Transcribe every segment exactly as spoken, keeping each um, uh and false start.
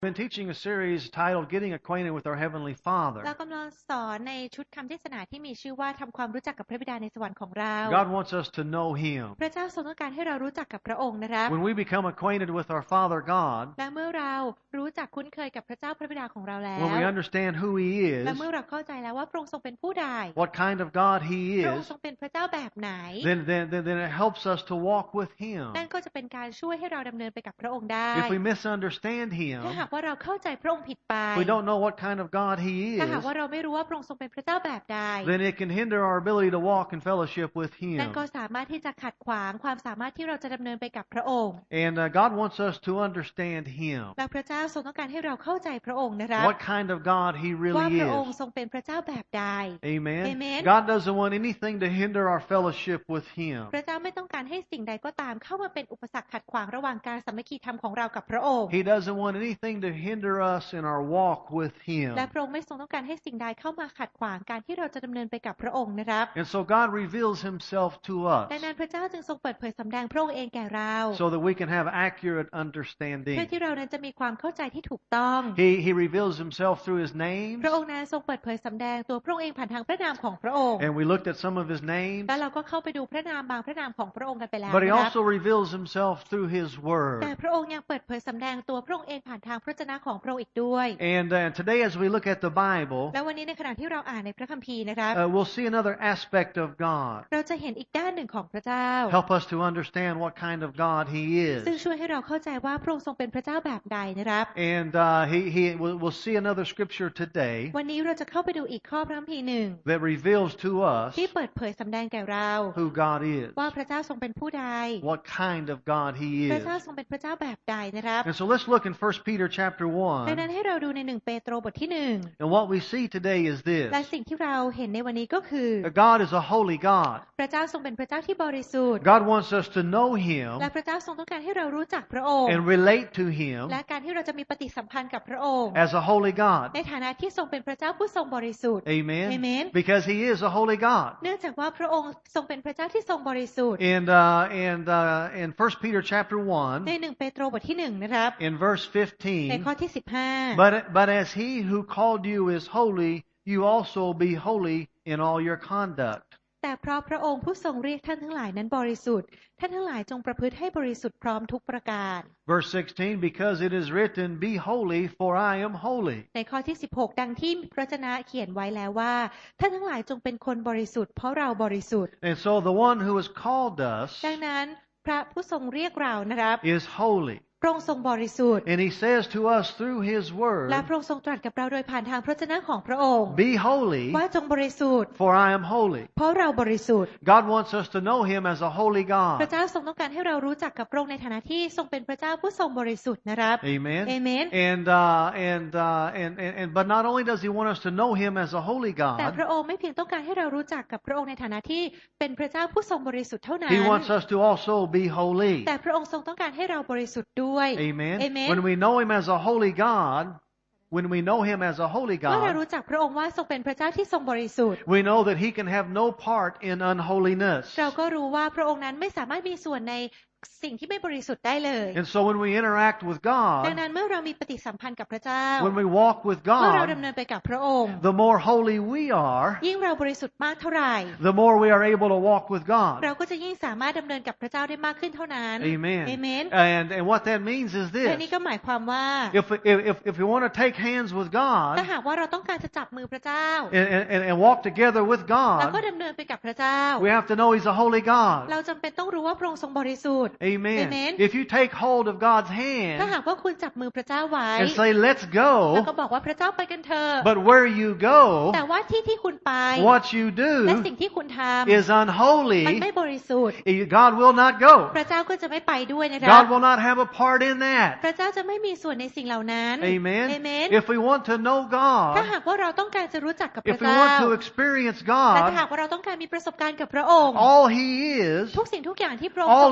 Been teaching a series titled Getting Acquainted with Our Heavenly Father. เรากำลังสอนในชุดคำเทศนาที่มีชื่อว่าทำความรู้จักกับพระบิดาในสวรรค์ของเรา God wants us to know Him. พระเจ้าทรงต้องการให้เรารู้จักกับพระองค์นะครับ When we become acquainted with our Father God, และเมื่อเรารู้จักคุ้นเคยกับพระเจ้าพระบิดาของเราแล้ว when we understand who He และ is, เมื่อเราเข้าใจแล้วว่าพระองค์ทรงเป็นผู้ใด what kind of God He พระองค์ is, ทรงเป็นพระเจ้าแบบไหน then, then, then, then it helps us to walk with Him. นั่นก็จะเป็นการช่วยให้เราดำเนินไปกับพระองค์ได้ If we misunderstand Him, ถ้าหากว่าเราเข้าใจพระองค์ผิดไป we don't know what kind of God He ถ้าหาก is, ว่าเราไม่รู้ว่าพระองค์ทรงเป็นพระเจ้าแบบใด then it can hinder our ability to walk in fellowship with นั่น Him. ก็สามารถที่จะขัดขวางความสามารถที่เราจะดำเนินไปกับพระองค์ And uh, God wants us to understand Him, และพระเจ้าทรงต้องการให้เราเข้าใจพระองค์นะครับ what kind of God He ว่า really พระองค์ is. ทรงเป็นพระเจ้าแบบใด Amen. Amen. God doesn't want anything to hinder our fellowship with Him. พระเจ้าไม่ต้องการให้สิ่งใดก็ตามเข้ามาเป็นอุปสรรคขัดขวางระหว่างการสามัคคีธรรมของเรากับพระองค์ He doesn't want anything to hinder us in our walk with Him. และพระองค์ไม่ทรงต้องการให้สิ่งใดเข้ามาขัดขวางการที่เราจะดำเนินไปกับพระองค์นะครับ And so God reveals Himself to us ดังนั้นพระเจ้าจึงทรงเปิดเผยสำแดงพระองค์เองแก่เรา so that we can have accurate เพื่อ understanding. ที่เรานั้นจะมีความเข้าใจที่ถูกต้อง He, he reveals Himself through His names, พระองค์นั้นทรงเปิดเผยสำแดงตัวพระองค์เองผ่านทางพระนามของพระองค์ and we looked at some of His names, แล้วเราก็เข้าไปดูพระนามบางพระนามของพระองค์กันไปแล้ว but He นะครับ also reveals Himself through His แต่ Word. พระองค์ยังเปิดเผยสำแดงตัวพระองค์เองผ่านทางพระวจนะของพระองค์อีกด้วย And uh, today as we look at the Bible, แล้ววันนี้ในขณะที่เราอ่านในพระคัมภีร์นะครับ uh, we'll see another aspect of God. เราจะเห็นอีกด้านหนึ่งของพระเจ้า Help us to understand what kind of God He ซึ่ง is. ช่วยให้เราเข้าใจว่าพระองค์ทรงเป็นพระเจ้าแบบใดนะครับ And uh, he, he, we'll, we'll see another scripture today วันนี้เราจะเข้าไปดูอีกข้อพระคัมภีร์หนึ่ง that reveals to us ที่เปิดเผยสำแดงแก่เรา who God is, ว่าพระเจ้าทรงเป็นผู้ใด what kind of God He พ is. ระเจ้าทรงเป็นพระเจ้าแบบใดนะครับ And so let's look in First Peter chapter ดังนั้ one. นให้เราดูในหนึ่งเปโตรบทที่หนึ่ง And what we see today is และ this. สิ่งที่เราเห็นในวันนี้ก็คือ that God is a holy God. พระเจ้าทรงเป็นพระเจ้าที่บริสุทธิ์ God wants us to know Him และพระเจ้าทรงต้องการให้เรารู้จักพระองค์ and relate to Him และการที่เราจะมีปฏิสัมพันธ์กับพระองค์ as a holy God. ในฐานะที่ทรงเป็นพระเจ้าผู้ทรงบริสุทธิ์ Amen. Amen. Because He is a holy God. เนื่องจากว่าพระองค์ทรงเป็นพระเจ้าที่ทรงบริสุทธิ์ And uh, and uh, in First Peter chapter ใน one, หนึ่งเปโตรบทที่หนึ่งนะครับ in verse ในข้อ fifteen, ที่สิบห้า but but as He who called you is holy, you also be holy in all your conduct. แต่เพราะพระองค์ผู้ทรงเรียกท่านทั้งหลายนั้นบริสุทธิ์ท่านทั้งหลายจงประพฤติให้บริสุทธิ์พร้อมทุกประการ Verse sixteen, because it is written, be holy, for I am holy. ในข้อที่สิบหกดังที่พระวจนะเขียนไว้แล้วว่าท่านทั้งหลายจงเป็นคนบริสุทธิ์เพราะเราบริสุทธิ์ And so the one who has called us ดังนั้นพระผู้ทรงเรียกเรานะครับ is holy. พระองค์ทรงบริสุทธิ์ And He says to us through His และ word, พระองค์ทรงตรัสกับเราโดยผ่านทางพระวจนะของพระองค์ be holy, ว่าจงบริสุทธิ์ for I am holy. เพราะเราบริสุทธิ์ God wants us to know Him as a holy พระ God. เจ้าทรงต้องการให้เรารู้จักกับพระองค์ในฐานะที่ทรงเป็นพระเจ้าผู้ทรงบริสุทธิ์นะครับ Amen. Amen. And, uh, and, uh, and, and, and, but not only does He want us to know Him as a holy แต่ God, พระองค์ไม่เพียงต้องการให้เรารู้จักกับพระองค์ในฐานะที่เป็นพระเจ้าผู้ทรงบริสุทธิ์เท่านั้น He wants us to also be holy. แต่พระองค์ทรงต้องการให้เราบริสุทธิ์ด้วย Amen. Amen. When we know Him as a holy God, when we know Him as a holy เมื่อเรา God, รู้จักพระองค์ว่าทรงเป็นพระเจ้าที่ทรงบริสุทธิ์ we know that He can have no part in unholiness. เราก็รู้ว่าพระองค์นั้นไม่สามารถมีส่วนในสิ่งที่ไม่บริสุทธิ์ได้เลย And so when we interact with ดัง God, นั้นเมื่อเรามีปฏิสัมพันธ์กับพระเจ้า when we walk with เมื่อเรา God, ดำเนินไปกับพระองค์ the more holy we are, ยิ่งเราบริสุทธิ์มากเท่าไหร่ the more we are able to walk with God. เราก็จะยิ่งสามารถดำเนินกับพระเจ้าได้มากขึ้นเท่านั้น Amen. Amen. And, and what that means is และ this. นี่ก็หมายความว่า If, if, if, if we want to take hands with ถ้า God หากว่าเราต้องการจะจับมือพระเจ้า and, and, and walk together with แล้วก็ God, ดำเนินไปกับพระเจ้า we have to know He's a holy เรา God. จำเป็นต้องรู้ว่าพระองค์ทรงบริสุทธิ์ Amen. Amen. If you take hold of God's ถ้า hand หากว่าคุณจับมือพระเจ้าไว้ and say, let's แล้ว go, ก็บอกว่าพระเจ้าไปกันเถอะ but where you go, แต่ว่าที่ที่คุณไป what you และ do สิ่งที่คุณทำ is มัน unholy, ไม่บริสุทธิ์ God will not go. พระเจ้าก็จะไม่ไปด้วยนะครับ God will not have a part in พ that. ระเจ้าจะไม่มีส่วนในสิ่งเหล่านั้น Amen. Amen. If we want to know ถ้า God, หากว่าเราต้องการจะรู้จักกับพ if ระ we เจ้า want to experience และถ้า God, หากว่าเราต้องการมีประสบการณ์กับพระองค์ all He is, ทุกสิ่งทุกอย่างที่พระองค์ทร all ง He เป็น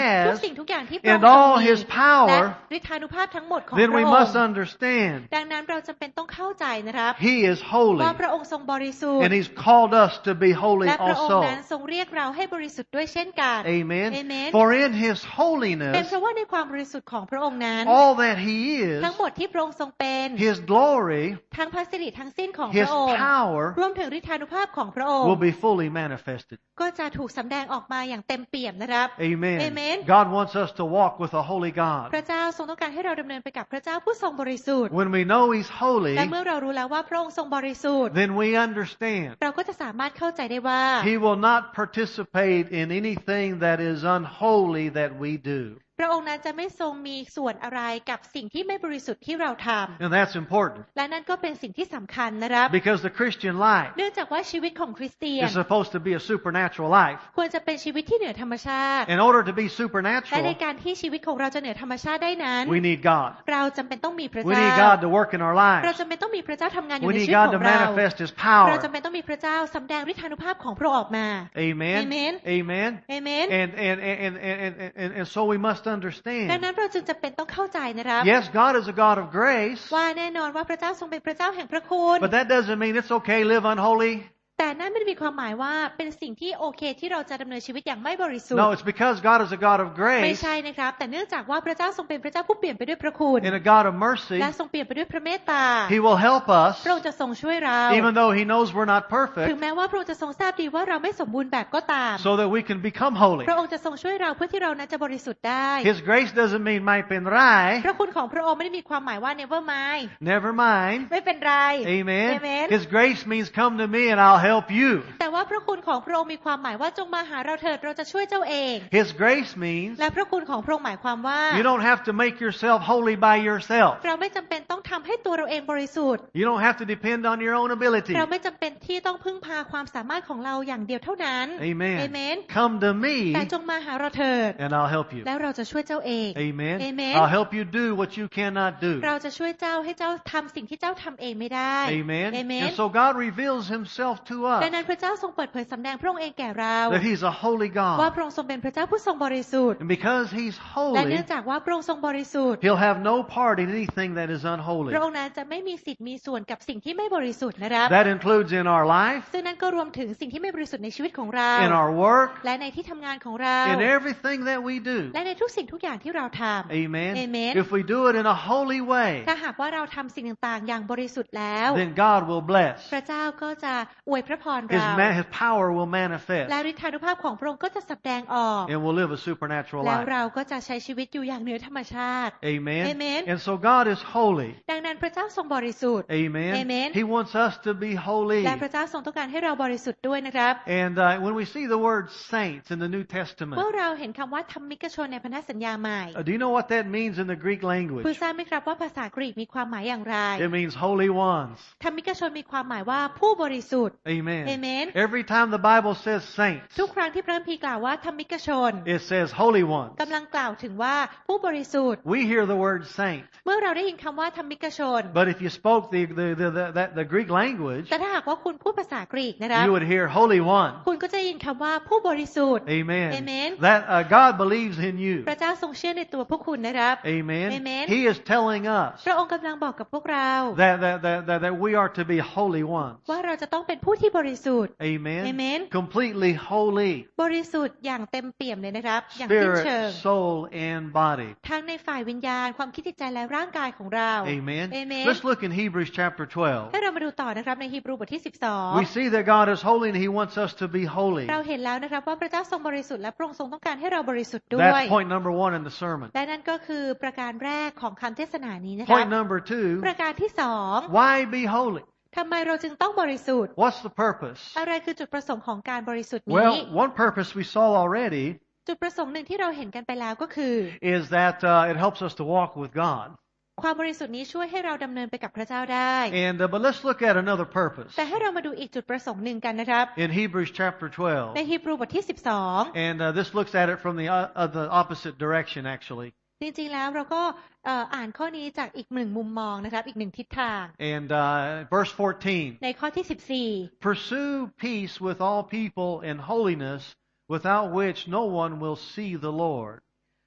has ทุกสิ่งทุกอย่างที่พระอง and ค์ทรง all มี His และ power, ฤทธานุภาพทั้งหมดของ then พระ we อง must ค์ understand ดังนั้นเราจำเป็นต้องเข้าใจนะครับ He is holy ว่าพระองค์ทรงบริสุท and ธิ์ He's called us to be holy และพระองค์ also. นั้นทรงเรียกเราให้บริสุทธิ์ด้วยเช่นกัน Amen. Amen. For in His เป็น holiness, เพราะว่าในความบริสุทธิ์ของพระองค์นั้น all that He is, ทั้งหมดที่พระองค์ทรงเป็น His glory, ทั้งพระสิริทั้งสิ้นของพ His ระองค์ power รวมถึงฤทธานุภาพของพระองค์ will be fully manifested. ก็จะถูกสำแดงออกมาอย่างเต็มเปี่ยมนะครับ Amen. Amen. God wants us to walk with a holy พ God. ระเจ้าทรงต้องการให้เราดำเนินไปกับพระเจ้าผู้ทรงบริสุทธิ์ When we know He's holy, และเมื่อเรารู้แล้วว่าพระองค์ทรงบริสุทธิ์ then we understand เราก็จะสามารถเข้าใจได้ว่า He will not participate in anything that is unholy that we do. พระองค์นั้นจะไม่ทรงมีส่วนอะไรกับสิ่งที่ไม่บริสุทธิ์ที่เราท And that's important ำและนั่นก็เป็นสิ่งที่สำคัญนะครับ because the Christian life เนื่องจากว่าชีวิตของคริสเตียน is supposed to be a supernatural life. ควรจะเป็นชีวิตที่เหนือธรรมชาติ In order to be และใน supernatural, การที่ชีวิตของเราจะเหนือธรรมชาติได้นั้น we need God. เราจำเป็นต้องมีพระ We เจ้า need God to work in our เรา lives. จำเป็นต้องมีพระเจ้าทำงานอยู่ We ใน need ชีวิต God ข to องเรา manifest His เรา power. จำเป็นต้องมีพระเจ้าสำแดงฤทธานุภาพของพระองค์ออกมา Amen. Amen. Amen. Amen. And, and, and, and, and, and, and so we must ดัง understand. นั้นเราจึงจำเป็นต้องเข้าใจนะครับ Yes, God is a God of grace, ว่าแน่นอนว่าพระเจ้าทรงเป็นพระเจ้าแห่งพระคุณ but that doesn't mean it's okay to live unholy. แต่นั่นไม่ได้มีความหมายว่าเป็นสิ่งที่โอเคที่เราจะดำเนินชีวิตอย่างไม่บริสุทธิ์ No, it's because God is a God of ไม่ grace ใช่นะครับแต่เนื่องจากว่าพระเจ้าทรงเป็นพระเจ้าผู้เปลี่ยนไปด้วยพระคุณ and a God of mercy. และทรงเปลี่ยนไปด้วยพระเมตตา He will help us พระองค์จะทรงช่วยเรา even though He knows we're not ถึง perfect แม้ว่าพระองค์จะทรงทราบดีว่าเราไม่สมบูรณ์แบบก็ตาม so that we can become holy. พระองค์จะทรงช่วยเราเพื่อที่เรานั้นจะบริสุทธิ์ได้ His grace doesn't mean ไม่เป็นไรพระคุณของพระองค์ไม่ได้มีความหมายว่า never mind Never mind. ไม่เป็นไร Amen. Amen. His grace means come to me and I'll help you. แต่ว่าพระคุณของพระองค์มีความหมายว่าจงมาหาเราเถิดเราจะช่วยเจ้าเอง His grace means และพระคุณของพระองค์หมายความว่า you don't have to make yourself holy by yourself. เราไม่จำเป็นต้องทำให้ตัวเราเองบริสุทธิ์ You don't have to depend on your own ability. เราไม่จำเป็นที่ต้องพึ่งพาความสามารถของเราอย่างเดียวเท่านั้น Amen. Amen. Come to me แต่จงมาหาเราเถิด and I'll help you. แล้วเราจะช่วยเจ้าเอง Amen. Amen. I'll help you do what you cannot do. เราจะช่วยเจ้าให้เจ้าทำสิ่งที่เจ้าทำเองไม่ได้ Amen. Amen. And so God reveals Himself to ดั us งนั้นพระเจ้าทรงเปิดเผยสำแดงพระองค์เองแก่เรา that He's a holy ว่า God. พระองค์ทรงเป็นพระเจ้าผู้ทรงบริสุทธิ์ And because He's และเนื่อ holy, งจากว่าพระองค์ทรงบริสุทธิ์ He'll have no part in anything that is พ unholy. ระองค์นั้นจะไม่มีสิทธิ์มีส่วนกับสิ่งที่ไม่บริสุทธิ์นะครับ That includes in our life, ซึ่งนั่นก็รวมถึงสิ่งที่ไม่บริสุทธิ์ในชีวิตของเรา in our work, และในที่ทำงานของเรา in everything that we do. และในทุกสิ่งทุกอย่างที่เราทำ Amen. Amen. If we do it in a holy way, ถ้าหากว่าเราทำสิ่งต่างๆ อย่างบริสุทธิ์แล้ว then God will bless. พระเจ้าก็จะอวยพระพร His, เรา ma- His power will manifest. และฤทธานุภาพของพระองค์ก็จะแสดงออก And we'll live a supernatural แล้ว life. เราก็จะใช้ชีวิตอยู่อย่างเหนือธรรมชาติ Amen. Amen. And so God is holy. ดังนั้นพระเจ้าทรงบริสุทธิ์ Amen. Amen. He wants us to be holy. และพระเจ้าทรงต้องการให้เราบริสุทธิ์ด้วยนะครับ And uh, when we see the word saints in the New เมื่อ Testament, เราเห็นคำว่าธรรมิกชนในพันธสัญญาใหม่ uh, do you know what that means in the Greek คุณ language? ทราบไหมครับว่าภาษากรีกมีความหมายอย่างไร It means holy ones. ธรรมิกชนมีความหมายว่าผู้บริสุทธิ์ Amen. Amen. Every time the Bible says saints, ทุกครั้งที่พระคัมภีร์กล่าวว่าธรรมิกชน it says holy ones. กำลังกล่าวถึงว่าผู้บริสุทธิ์ We hear the word saint, เมื่อเราได้ยินคำว่าธรรมิกชน but if you spoke the, the, the, the, the, the Greek language, แต่ถ้าหากว่าคุณพูดภาษากรีกนะครับ you would hear holy one. คุณก็จะได้ยินคำว่าผู้บริสุทธิ์ Amen. Amen. That uh, God believes in you. พระเจ้าทรงเชื่อในตัวพวกคุณนะครับ Amen. Amen. He is telling us พระองค์กำลังบอกกับพวกเรา that, that, that, that, that we are to be holy ones. ว่าเราจะต้องเป็นผู้ที่บริสุทธิ์ Amen. Amen. Completely holy. บริสุทธิ์อย่างเต็มเปี่ยมเลยนะครับ อย่างสิ้นเชิง Spirit, soul, and body. ทั้งในฝ่ายวิญญาณความคิดจิตใจและร่างกายของเรา Amen. Amen. Let's look in Hebrews chapter twelve. ให้เรามาดูต่อนะครับในฮีบรูบทที่สิบสอง We see that God is holy and He wants us to be holy. เราเห็นแล้วนะครับว่าพระเจ้าทรงบริสุทธิ์และพระองค์ทรงต้องการให้เราบริสุทธิ์ด้วย That's point number one in the sermon. และนั่นก็คือประการแรกของคำเทศนานี้นะครับ Point number two, ประการที่สอง why be holy? ทำไมเราจึงต้องบริสุทธิ์ What's the purpose? อะไรคือจุดประสงค์ของการบริสุทธิ์นี้ Well, one purpose we saw already จุดประสงค์หนึ่งที่เราเห็นกันไปแล้วก็คือ is that uh, it helps us to walk with God. ความบริสุทธิ์นี้ช่วยให้เราดำเนินไปกับพระเจ้าได้ And uh, but let's look at another purpose แต่ให้เรามาดูอีกจุดประสงค์หนึ่งกันนะครับ in Hebrews chapter twelve. ในฮีบรูบทที่สิบสอง And uh, this looks at it from the uh, uh, the opposite direction actually. จริงๆแล้วเราก็เอ่ออ่านข้อนี้จากอีกหนึ่งมุมมองนะครับอีกหนึ่งทิศทาง And uh, verse fourteen. ในข้อที่สิบสี่ Pursue peace with all people and holiness, without which no one will see the Lord.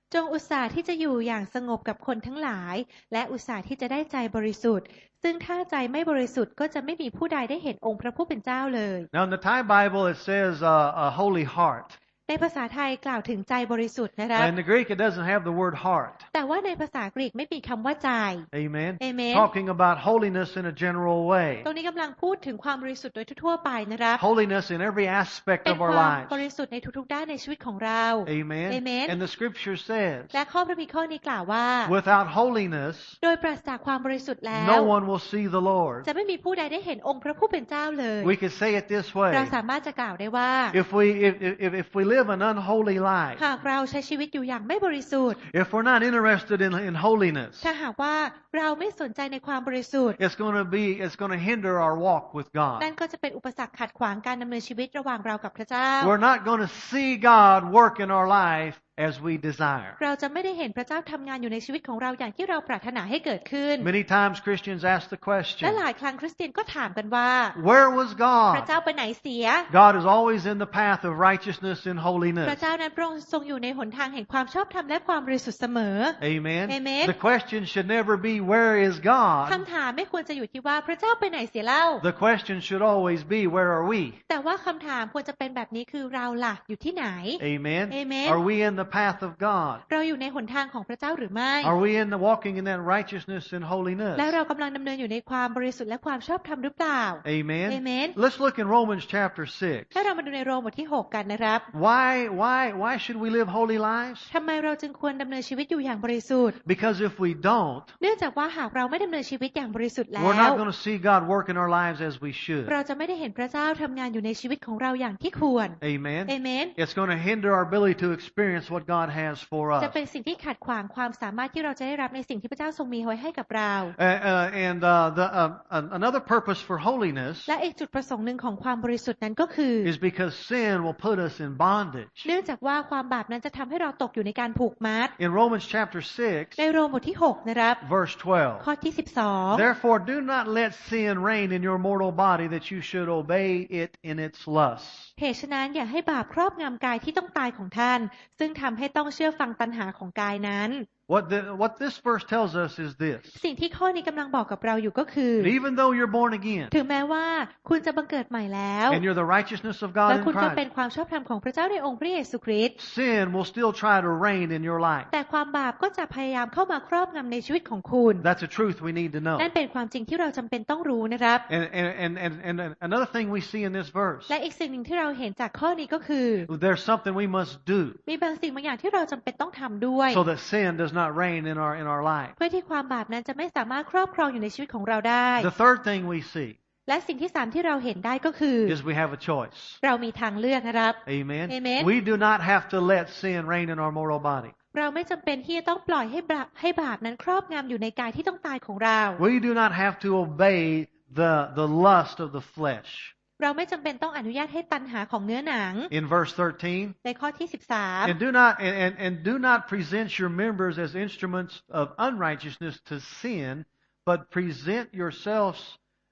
จงอุตส่าห์ที่จะอยู่อย่างสงบกับคนทั้งหลายและอุตส่าห์ที่จะได้ใจบริสุทธิ์ซึ่งถ้าใจไม่บริสุทธิ์ก็จะไม่มีผู้ใดได้เห็นองค์พระผู้เป็นเจ้าเลย Now in the Thai Bible it says uh, a holy heart. ในภาษาไทยกล่าวถึงใจบริสุทธิ์นะครับ In the Greek it doesn't have the word heart. แต่ว่าในภาษากรีกไม่มีคำว่าใจ Amen. Amen. Talking about holiness in a general way. ตรงนี้กำลังพูดถึงความบริสุทธิ์โดยทั่วไปนะครับ Holiness in every aspect เป็น of ค our วาม lives. บริสุทธิ์ในทุกๆด้านในชีวิตของเรา Amen. Amen. And the scripture says, และข้อพระคัมภีร์ข้อนี้กล่าวว่า without holiness, โดยปราศจากความบริสุทธิ์แล้ว no one will see the Lord. จะไม่มีผู้ใดได้เห็นองค์พระผู้เป็นเจ้าเลย We could say it this เรา way. สามารถจะกล่าวได้ว่า If we, if, if, if we live an unholy life, หากเราใช้ชีวิตอยู่อย่างไม่บริสุทธิ์ if we're not interested in, in holiness, ถ้าหากว่าเราไม่สนใจในความบริสุทธิ์ it's going to be, it's going to hinder our walk with God. นั่นก็จะเป็นอุปสรรคขัดขวางการดำเนินชีวิตระหว่างเรากับพระเจ้า We're not going to see God work in our life as we desire. เราจะไม่ได้เห็นพระเจ้าทำงานอยู่ในชีวิตของเราอย่างที่เราปรารถนาให้เกิดขึ้น Many times Christians ask the และ question, หลายครั้งคริสเตียนก็ถามกันว่า where was พระ God? เจ้าไปไหนเสีย God is always in the path of righteousness and พ holiness. ระเจ้านั้นพระองค์ทรงอยู่ในหนทางแห่งความชอบธรรมและความบริสุทธิ์เสมอ Amen. Amen. The question should never be, where is ค God? ำถามไม่ควรจะอยู่ที่ว่าพระเจ้าไปไหนเสียเล่า The question should always be, where are we? แต่ว่าคำถามควรจะเป็นแบบนี้คือเราล่ะอยู่ที่ไหน Amen. Amen. Are we in the path of God? เราอยู่ในหนทางของพระเจ้าหรือไม่ Are we in the walking in that righteousness and holiness? และเรากำลังดำเนินอยู่ในความบริสุทธิ์และความชอบธรรมหรือเปล่า Amen. Amen. Let's look in Romans chapter six. ถ้าเรามาดูในโรมบทที่หกกันนะครับ Why, why, why should we live holy lives? ทำไมเราจึงควรดำเนินชีวิตอยู่อย่างบริสุทธิ์ Because if we don't, เนื่องจากว่าหากเราไม่ดำเนินชีวิตอย่างบริสุทธิ์แล้ we're ว not going to see God work in our lives as we should. เราจะไม่ได้เห็นพระเจ้าทำงานอยู่ในชีวิตของเราอย่างที่ควร Amen. Amen. It's going to hinder our ability to experience what God has for จะ us. เป็นสิ่งที่ขัดขวางความสามารถที่เราจะได้รับในสิ่งที่พระเจ้าทรงมีไว้ให้กับเรา Uh, uh, and uh, the, uh, another purpose for holiness และอีกจุดประสงค์หนึ่งของความบริสุทธิ์นั้นก็คือ is because sin will put us in bondage. เนื่องจากว่าความบาปนั้นจะทำให้เราตกอยู่ในการผูกมัด In Romans chapter six, ในโรมบทที่หกนะครับ verse twelve, ข้อที่สิบสอง therefore do not let sin reign in your mortal body that you should obey it in its lusts. เหตุฉะนั้นอย่าให้บาปครอบงำกายที่ต้องตายของท่านซึ่งทำให้ต้องเชื่อฟังตัณหาของกายนั้น What, the, what this verse tells us is this. สิ่งที่ข้อนี้กำลังบอกกับเราอยู่ก็คือ That even though you're born again ถึงแม้ว่าคุณจะบังเกิดใหม่แล้ว and you're the righteousness of และ God คุณ in ก็เป็น Christ, ความชอบธรรมของพระเจ้าในองค์พระเยซูคริสต์ sin will still try to reign in your life. แต่ความบาปก็จะพยายามเข้ามาครอบงำในชีวิตของคุณ That's a truth we need to know. นั่นเป็นความจริงที่เราจำเป็นต้องรู้นะครับ And, and, and, and, and another thing we see in this verse, และอีกสิ่งหนึ่งที่เราเห็นจากข้อนี้ก็คือ there's something we must do มีบางสิ่งบางอย่างที่เราจำเป็นต้องทำด้วย so that sin does not reign in our, in our life. เพื่อที่ความบาปนั้นจะไม่สามารถครอบครองอยู่ในชีวิตของเราได้ The third thing we see และสิ่งที่สามที่เราเห็นได้ก็คือ is we have a choice. เรามีทางเลือกนะครับ Amen. Amen. We do not have to let sin reign in our mortal body. เราไม่จำเป็นที่จะต้องปล่อยให้บาปให้บาปนั้นครอบงำอยู่ในกายที่ต้องตายของเรา We do not have to obey the, the lust of the flesh. เราไม่จำเป็นต้องอนุญาตให้ตัณหาของเนื้อหนัง In verse thirteen, ในข้อที่สิบสาม and do not and, and, and do not present your members as instruments of unrighteousness to sin, but present yourselves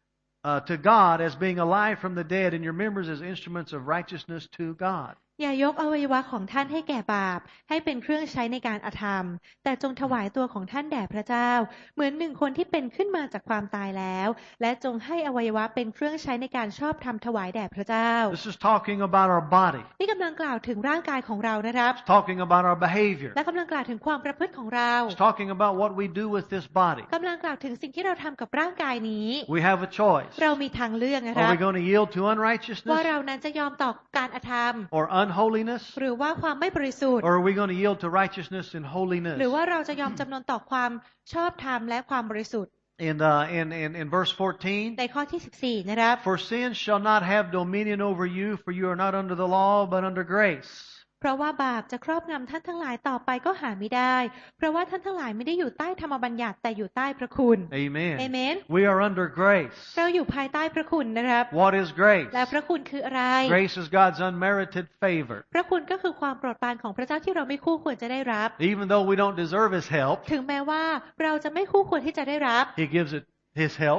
uh, to God as being alive from the dead, and your members as instruments of righteousness to God. อย่ายกอวัยวะของท่านให้แก่บาปให้เป็นเครื่องใช้ในการอธรรมแต่จงถวายตัวของท่านแด่พระเจ้าเหมือนหนึ่งคนที่เป็นขึ้นมาจากความตายแล้วและจงให้อวัยวะเป็นเครื่องใช้ในการชอบธรรมถวายแด่พระเจ้า This is talking about our body. นี่กำลังกล่าวถึงร่างกายของเรานะครับ It's talking about our behavior. และกำลังกล่าวถึงความประพฤติของเรา It's talking about what we do with this body. กำลังกล่าวถึงสิ่งที่เราทำกับร่างกายนี้ We have a choice. เรามีทางเลือกนะค Are รับ we going to yield to ว่า unrighteousness เรานั้นจะยอมต่อการอธรรม or unholiness? หรือว่าความไม่บริสุทธิ์ Or are we going to yield to righteousness and หรือ holiness? ว่าเราจะยอมจำนนต่อความชอบธรรมและความบริสุทธิ์ In, uh, in, in, in verse fourteen, ในข้อที่สิบสี่นะครับ for sin shall not have dominion over you, for you are not under the law, but under grace. เพราะว่าบาปจะครอบงำท่านทั้งหลายต่อไปก็หาไม่ได้เพราะว่าท่านทั้งหลายไม่ได้อยู่ใต้ธรรมบัญญัติแต่อยู่ใต้พระคุณ Amen. Amen. We are under grace. เราอยู่ภายใต้พระคุณนะครับ What is grace? และพระคุณคืออะไร Grace is God's unmerited favor. พระคุณก็คือความโปรดปรานของพระเจ้าที่เราไม่คู่ควรจะได้รับ Even though we don't deserve His help, ถึงแม้ว่าเราจะไม่คู่ควรที่จะได้รับ He gives it His help.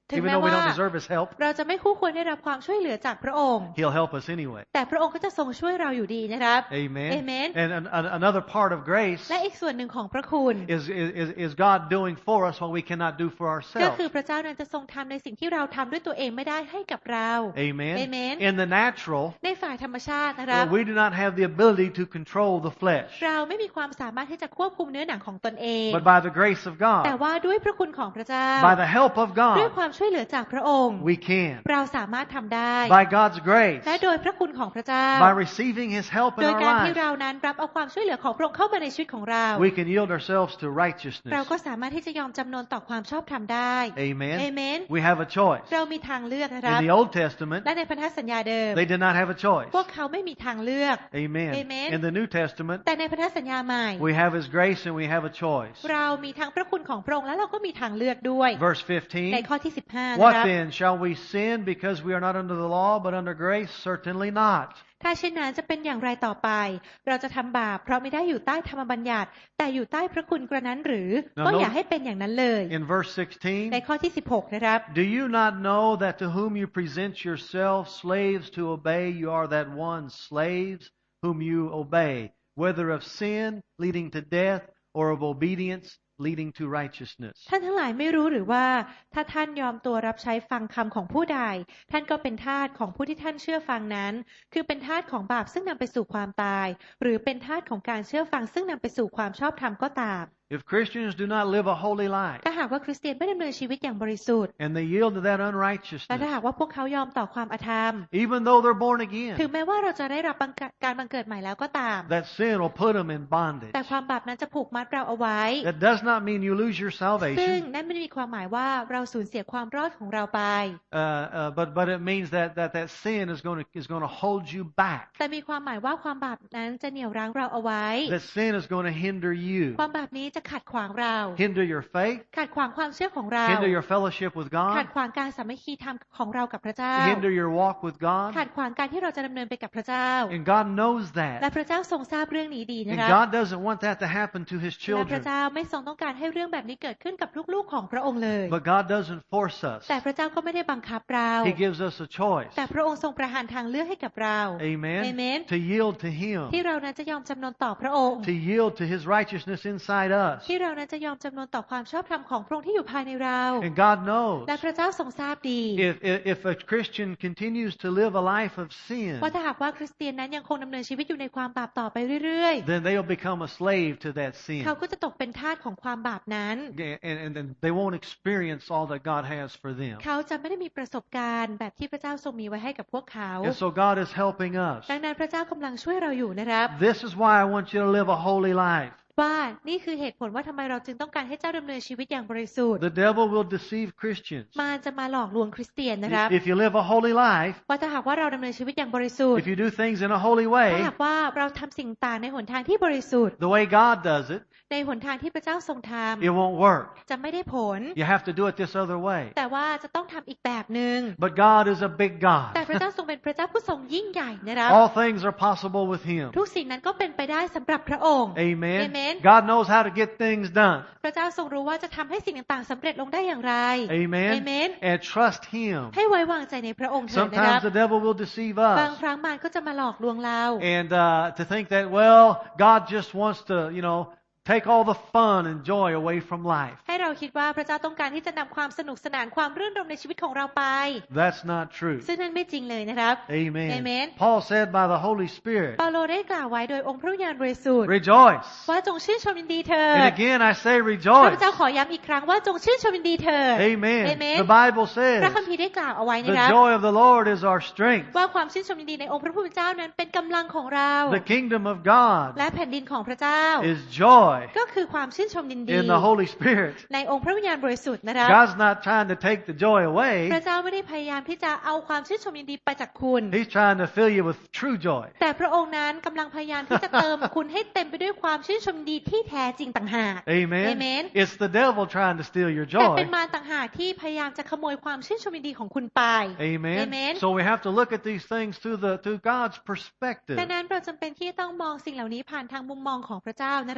ถึง Even แม้ though we ว่า don't deserve His help, เราจะไม่คู่ควรได้รับความช่วยเหลือจากพระองค์ He'll help us anyway. แต่พระองค์ก็จะทรงช่วยเราอยู่ดีนะครับ Amen. Amen. And an, an, another part of grace และอีกส่วนหนึ่งของพระคุณ is, is, is God doing for us what we cannot do for ก็ ourselves. คือพระเจ้านั้นจะทรงทำในสิ่งที่เราทำด้วยตัวเองไม่ได้ให้กับเรา Amen. Amen. In the natural, ในฝ่ายธรรมชาตินะครับ we do not have the ability to control the flesh. เราไม่มีความสามารถที่จะควบคุมเนื้อหนังของตนเอง But by the grace of แต่ God, ว่าด้วยพระคุณของพระเจ้า by the help of ด้วย God, ความช่วยเหลือจากพระองค์ we can. เราสามารถทำได้ By God's grace, และโดยพระคุณของพระเจ้า by receiving His help in โดย our การที่ lives, เรานั้นรับเอาความช่วยเหลือของพระองค์เข้ามาในชีวิตของเรา we can yield ourselves to เรา righteousness. ก็สามารถที่จะยอมจำนนต่อความชอบธรรมได้ Amen. Amen. We have a choice. เรามีทางเลือกนะครับ In the Old Testament, และในพันธสัญญาเดิม they did not have a choice. พวกเขาไม่มีทางเลือก Amen. Amen. In the New Testament, แต่ในพันธสัญญาใหม่ we have His grace and we have a choice. เรามีทั้งพระคุณของพระองค์และเราก็มีทางเลือกด้วย Verse ใน fifteen. ข้อที่สิบห้านะ What ครับ then? Shall we sin because we are not under the law but under grace? Certainly not. ถ้าเช่นนั้นจะเป็นอย่างไรต่อไป เราจะทำบาปเพราะไม่ได้อยู่ใต้ธรรมบัญญัติ แต่อยู่ใต้พระคุณกระนั้นหรือ ก็อย่าให้เป็นอย่างนั้นเลย In verse sixteen, ในข้อที่สิบหกนะครับ do you not know that to whom you present yourselves slaves to obey, you are that one slaves whom you obey, whether of sin leading to death or of obedience leading to righteousness. ท่านทั้งหลายไม่รู้หรือว่าถ้าท่านยอมตัวรับใช้ฟังคำของผู้ใดท่านก็เป็นทาสของผู้ที่ท่านเชื่อฟังนั้นคือเป็นทาสของบาปซึ่งนำไปสู่ความตายหรือเป็นทาสของการเชื่อฟังซึ่งนำไปสู่ความชอบธรรมก็ตาม If Christians do not live a holy life ถ้าหากว่าคริสเตียนไม่ดำเนินชีวิตอย่างบริสุทธิ์ and they yield to that และ unrighteousness, ถ้าหากว่าพวกเขายอมต่อความอธรรม even though they're born again, ถึงแม้ว่าเราจะได้รับการบังเกิดใหม่แล้วก็ตาม that sin will put them in bondage. แต่ความบาปนั้นจะผูกมัดเราเอาไว้ That does not mean you lose your ซึ่ง salvation, นั่นไม่ได้มีความหมายว่าเราสูญเสียความรอดของเราไป uh, uh, but but it means that that that sin is going to is going to hold you back. แต่มีความหมายว่าความบาปนั้นจะเหนี่ยวรั้งเราเอาไว้ That sin is going to hinder you, ความบาปนี้จะขัดขวางเรา hinder your faith, ขัดขวางความเชื่อของเรา hinder your fellowship with ขัด God, ขวางการสามัคคีธรรมของเรากับพระเจ้า hinder your walk with ขัด God, ขวางการที่เราจะดำเนินไปกับพระเจ้า and God knows และ that. พระเจ้าทรงทราบเรื่องนี้ดีนะ And ครับ God doesn't want that to happen to His และพระ children. เจ้าไม่ทรงต้องการให้เรื่องแบบนี้เกิดขึ้นกับลูกๆของพระองค์เลย But God doesn't force us. แต่พระเจ้าก็ไม่ได้บังคับเรา He gives us a choice. แต่พระองค์ทรงประทานทางเลือกให้กับเรา Amen. Amen. To yield to Him. ที่เรานั้นจะยอมจำนนต่อพระองค์ To yield to His righteousness inside us. ที่เรานั้นจะยอมจำนนต่อความชอบธรรมของพระองค์ที่อยู่ภายในเรา And God knows และพระเจ้าทรงทราบดี if, if, if a Christian continues to live a life of sin, ว่าถ้าหากว่าคริสเตียนนั้นยังคงดำเนินชีวิตอยู่ในความบาปต่อไปเรื่อย then they'll become a slave to that ๆ sin. เขาก็จะตกเป็นทาสของความบาปนั้น And, and, and they won't experience all that God has for them. เขาจะไม่ได้มีประสบการณ์แบบที่พระเจ้าทรงมีไว้ให้กับพวกเขา And so God is helping us. ดังนั้นพระเจ้ากำลังช่วยเราอยู่นะครับ This is why I want you to live a holy life. ว่านี่คือเหตุผลว่าทำไมเราจึงต้องการให้เจ้าดำเนินชีวิตอย่างบริสุทธิ์ The devil will deceive Christians. มารจะมาหลอกลวงคริสเตียนนะครับ If you live a holy life, ว่าถ้าหากว่าเราดำเนินชีวิตอย่างบริสุทธิ์ if you do things in a holy ถ้า way, หากว่าเราทำสิ่งต่างในหนทางที่บริสุทธิ์ the way God does it, ในหนทางที่พระเจ้าทรงท it won't work. ำจะไม่ได้ผล You have to do it this other way. แต่ว่าจะต้องทำอีกแบบหนึ่ง But God is a big แต่ God. พระเจ้าทรงเป็นพระเจ้าผู้ทรงยิ่งใหญ่นะครับ All things are possible with Him. ทุกสิ่งนั้นก็เป็นไปได้สำหรับพระองค์ Amen. Amen. God knows how to get things done. พระเจ้าทรงรู้ว่าจะทำให้สิ่งต่างๆสำเร็จลงได้อย่างไร Amen. Amen. And trust Him. ให้ไว้วางใจในพระองค์เถิดนะครับ Sometimes the devil will deceive บาง us. ครั้งมารก็จะมาหลอกลวงเรา And uh, to think that, well, God just wants to, you know, take all the fun and joy away from life. ให้เราคิดว่าพระเจ้าต้องการที่จะนำความสนุกสนานความรื่นรมในชีวิตของเราไป That's not true. ซึ่งนั่นไม่จริงเลยนะครับ Amen. Amen. Paul said by the Holy Spirit, เปาโลได้กล่าวไว้โดยองค์พระวิญญาณบริสุทธิ์ rejoice. ว่าจงชื่นชมยินดีเถิ And ด again I say ข้า rejoice. พเจ้าขอย้ำอีกครั้งว่าจงชื่นชมยินดีเถิด Amen. Amen. The Bible พระ says คัมภีร์ได้กล่าวเอาไว้นะค the รับ joy of the Lord is our strength. ว่าความชื่นชมยินดีในองค์พระผู้เป็นเจ้านั้นเป็นกำลังของเรา The kingdom of God และแผ่นดินของพระเจ้า is joy ก็คือความชื่นชมยินดี in the Holy Spirit. ในองค์พระวิญญาณบริสุทธิ์นะครับ God's not trying to take the joy พ away. ระเจ้าไม่ได้พยายามที่จะเอาความชื่นชมยินดีไปจากคุณ He's trying to fill you with true joy. แต่พระองค์นั้นกำลังพยายามที่จะเติมคุณให้เต็มไปด้วยความชื่นชมยินดีที่แท้จริงต่างหาก Amen. Amen. It's the devil trying to steal your แต่เป็น joy. มารต่างหากที่พยายามจะขโมยความชื่นชมยินดีของคุณไป Amen. Amen. So we have to look at these things through the through God's perspective. ดังนั้นเราจำเป็นที่ต้องมองสิ่งเหล่านี้ผ่านทางมุมมองของพระเจ้านะครับ Amen.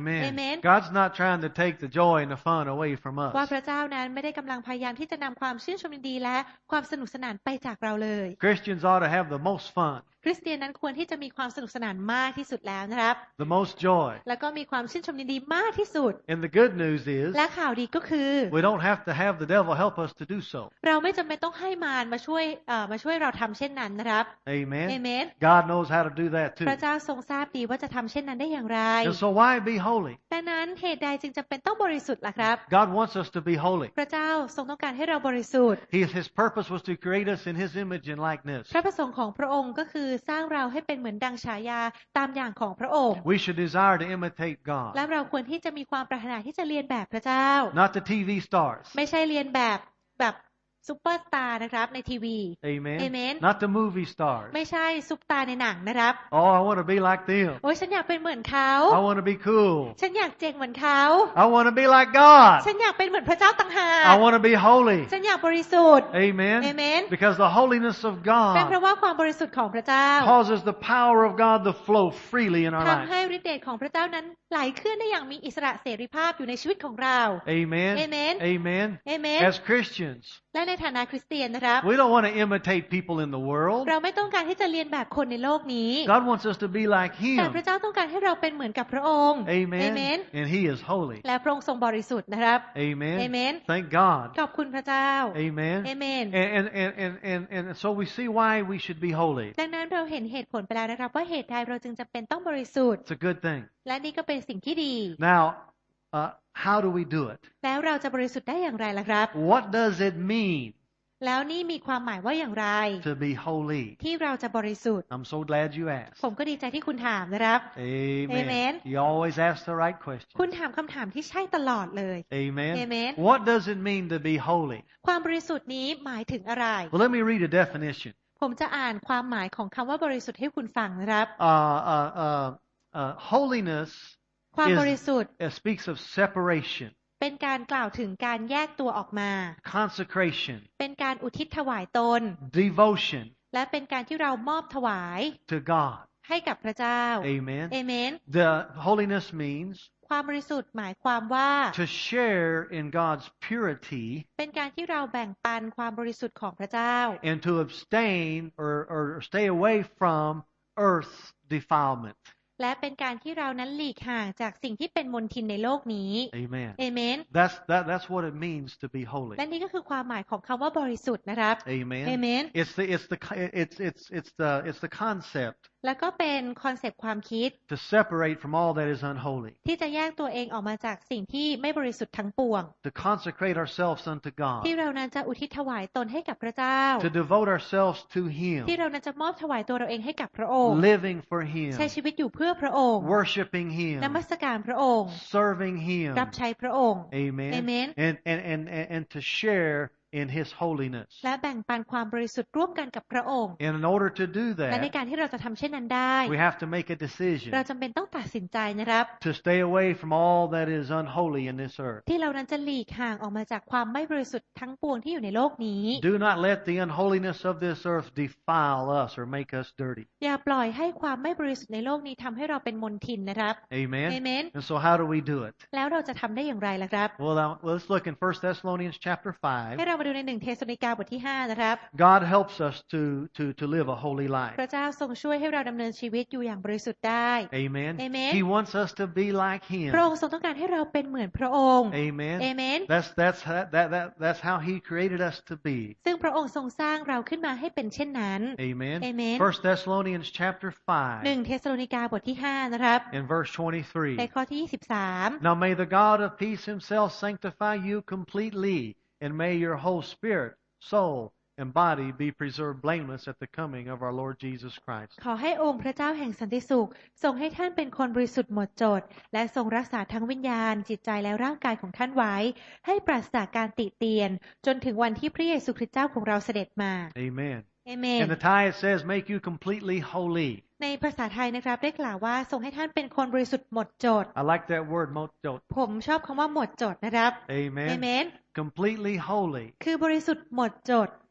Amen. Amen. God's not trying to take the joy and the fun away from ว่า us. พระเจ้านั้นไม่ได้กำลังพยายามที่จะนำความชื่นชมยินดีและความสนุกสนานไปจากเราเลย Christians ought to have the most fun, คริสเตียนนั้นควรที่จะมีความสนุกสนานมากที่สุดแล้วนะครับ the most joy. แล้วก็มีความชื่นชมยินดีมากที่สุด And the good news is และข่าวดีก็คือ we don't have to have the devil help us to do so. เราไม่จำเป็นต้องให้มารมาช่วยเอ่อมาช่วยเราทำเช่นนั้นนะครับ Amen. Amen. God knows how to do that พระ too. เจ้าทรงทราบดีว่าจะทำเช่นนั้นได้อย่างไร And so why be holy? ดังนั้นเหตุใดจึงจำเป็นต้องบริสุทธิ์ล่ะครับ God wants us to be holy. พระเจ้าทรงต้องการให้เราบริสุทธิ์ He, his purpose was to create us in His image and likeness. พระประสงค์ของพระองค์ก็คือสร้างเราให้เป็นเหมือนดังฉายาตามอย่างของพระองค์ We should desire to imitate และ God, เราควรที่จะมีความปรารถนาที่จะเรียนแบบพระเจ้า not the ที วี stars. ไม่ใช่เรียนแบบแบบซุปเปอร์สตาร์นะครับในทีวี Amen. Amen. Not the movie stars. ไม่ใช่ซุปตาร์ในหนังนะครับ Oh, I want to be like them. โอ้ยฉันอยากเป็นเหมือนเขา I want to be cool. ฉันอยากเจ๋งเหมือนเขา I want to be like God. ฉันอยากเป็นเหมือนพระเจ้าต่างหาก I want to be holy. ฉันอยากบริสุทธิ์ Amen. Amen. Because the holiness of เป็นเพ God ราะว่าความบริสุทธิ์ของพระเจ้า causes the power of God to flow freely in our ทำให้ life. ฤทธิ์เดชของพระเจ้านั้นไหลเคลื่อนได้อย่างมีอิสระเสรีภาพอยู่ในชีวิตของเรา Amen. Amen. Amen. Amen. As Christians, และในฐานะคริสเตียนนะครับ we don't want to imitate people in the world. เราไม่ต้องการที่จะเรียนแบบคนในโลกนี้ God wants us to be like แต่ Him. พระเจ้าต้องการให้เราเป็นเหมือนกับพระองค์ Amen. Amen. And He is holy. และพระองค์ทรงบริสุทธิ์นะครับ Amen. Amen. Thank God. ขอบคุณพระเจ้า Amen. Amen. And, and, and, and, and, and so we see why we should be holy. ดังนั้นเราเห็นเหตุผลไปแล้วนะครับว่าเหตุใดเราจึงจำเป็นต้องบริสุทธิ์ It's a good thing. และนี่ก็เป็นสิ่งที่ดี Now, uh, how do we do it? แล้วเราจะบริสุทธิ์ได้อย่างไรล่ะครับ What does it mean แล้วนี่มีความหมายว่าอย่างไร to be holy? ที่เราจะบริสุทธิ์ I'm so glad you asked. ผมก็ดีใจที่คุณถามนะครับ Amen. Amen. You always ask the right question. คุณถามคำถามที่ใช่ตลอดเลย Amen. Amen. What does it mean to be holy? ความบริสุทธิ์นี้หมายถึงอะไร Well, let me read a definition. ผมจะอ่านความหมายของคำว่าบริสุทธิ์ให้คุณฟังนะครับ Uh, uh, uh, uh, holiness ความบริ is, สุทธิ์ uh, speaks of separation, เป็นการกล่าวถึงการแยกตัวออกมา consecration, เป็นการอุทิศถวายตน devotion และเป็นการที่เรามอบถวาย to God. ให้กับพระเจ้า Amen. เอเมน The holiness means ความบริสุทธิ์หมายความว่า to share in God's purity เป็นการที่เราแบ่งปันความบริสุทธิ์ของพระเจ้า and to abstain or, or stay away from earth's defilement. และเป็นการที่เรานั้นหลีกห่างจากสิ่งที่เป็นมลทินในโลกนี้ Amen. เอเมน That's that. That's what it means to be holy. และนี่ก็คือความหมายของคำว่าบริสุทธิ์นะครับ Amen. Amen. It's the it's the it's it's it's the it's the concept แล้วก็เป็นคอนเซปต์ความคิด to separate from all that is unholy, ที่จะแยกตัวเองออกมาจากสิ่งที่ไม่บริสุทธิ์ทั้งปวง to consecrate ourselves unto God, ที่เรานั้นจะอุทิศถวายตนให้กับพระเจ้า to devote ourselves to Him, ที่เรานั้นจะมอบถวายตัวเราเองให้กับพระองค์ living for Him, ใช้ชีวิตอยู่เพื่อพระองค์ worshiping Him, นมัสการพระองค์ serving Him. รับใช้พระองค์ Amen. Amen. And, and and and and to share in His holiness. และแบ่งปันความบริสุทธิ์ร่วมกันกับพระองค์ And in order to do และใน that, การที่เราจะทำเช่นนั้นได้ we have to make a decision เราจำเป็นต้องตัดสินใจนะครับ to stay away from all that is unholy in this earth. ที่เรานั้นจะหลีกห่างออกมาจากความไม่บริสุทธิ์ทั้งปวงที่อยู่ในโลกนี้ Do not let the unholiness of this earth defile us or make us dirty. อย่าปล่อยให้ความไม่บริสุทธิ์ในโลกนี้ทำให้เราเป็นมลทินนะครับ Amen. Amen. And so how do we do it? แล้วเราจะทำได้อย่างไรล่ะครับ Well, now, let's look in First Thessalonians chapter ให้ five. เรามาดูในหนึ่งเทสโลนิกาบทที่ห้านะครับ God helps us to, to, to live a holy พ life. ระเจ้าทรงช่วยให้เราดำเนินชีวิตอยู่อย่างบริสุทธิ์ได้ Amen. Amen. He wants us to be like พระอ Him. งค์ทรงต้องการให้เราเป็นเหมือนพระองค์ Amen. เอเมน That's, that's, how- that, that, that's how He created us to be. ซึ่งพระองค์ทรงสร้างเราขึ้นมาให้เป็นเช่นนั้น Amen. Amen. First Thessalonians chapter หนึ่ง five เทสโลนิกาบทที่ห้านะครับ in verse ใน twenty-three. ข้อที่ยี่สิบสาม Now may the God of peace Himself sanctify you completely, and may your whole spirit, soul, and body be preserved blameless at the coming of our Lord Jesus Christ. ขอให้องค์พระเจ้าแห่งสันติสุขทรงให้ท่านเป็นคนบริสุทธิ์หมดจดและทรงรักษาทั้งวิญญาณจิตใจและร่างกายของท่านไว้ให้ปราศจากการติเตียนจนถึงวันที่พระเยซูคริสต์เจ้าของเราเสด็จมา Amen. เอเมน In the Thai it says, make you completely holy. ในภาษาไทยนะครับได้กล่าวว่าทรงให้ท่านเป็นคนบริสุทธิ์หมดจด I like that word, motjot. ผมชอบคำว่าหมดจดนะครับ Amen. เอเมน Completely holy. คือบริสุทธิ์หมดจด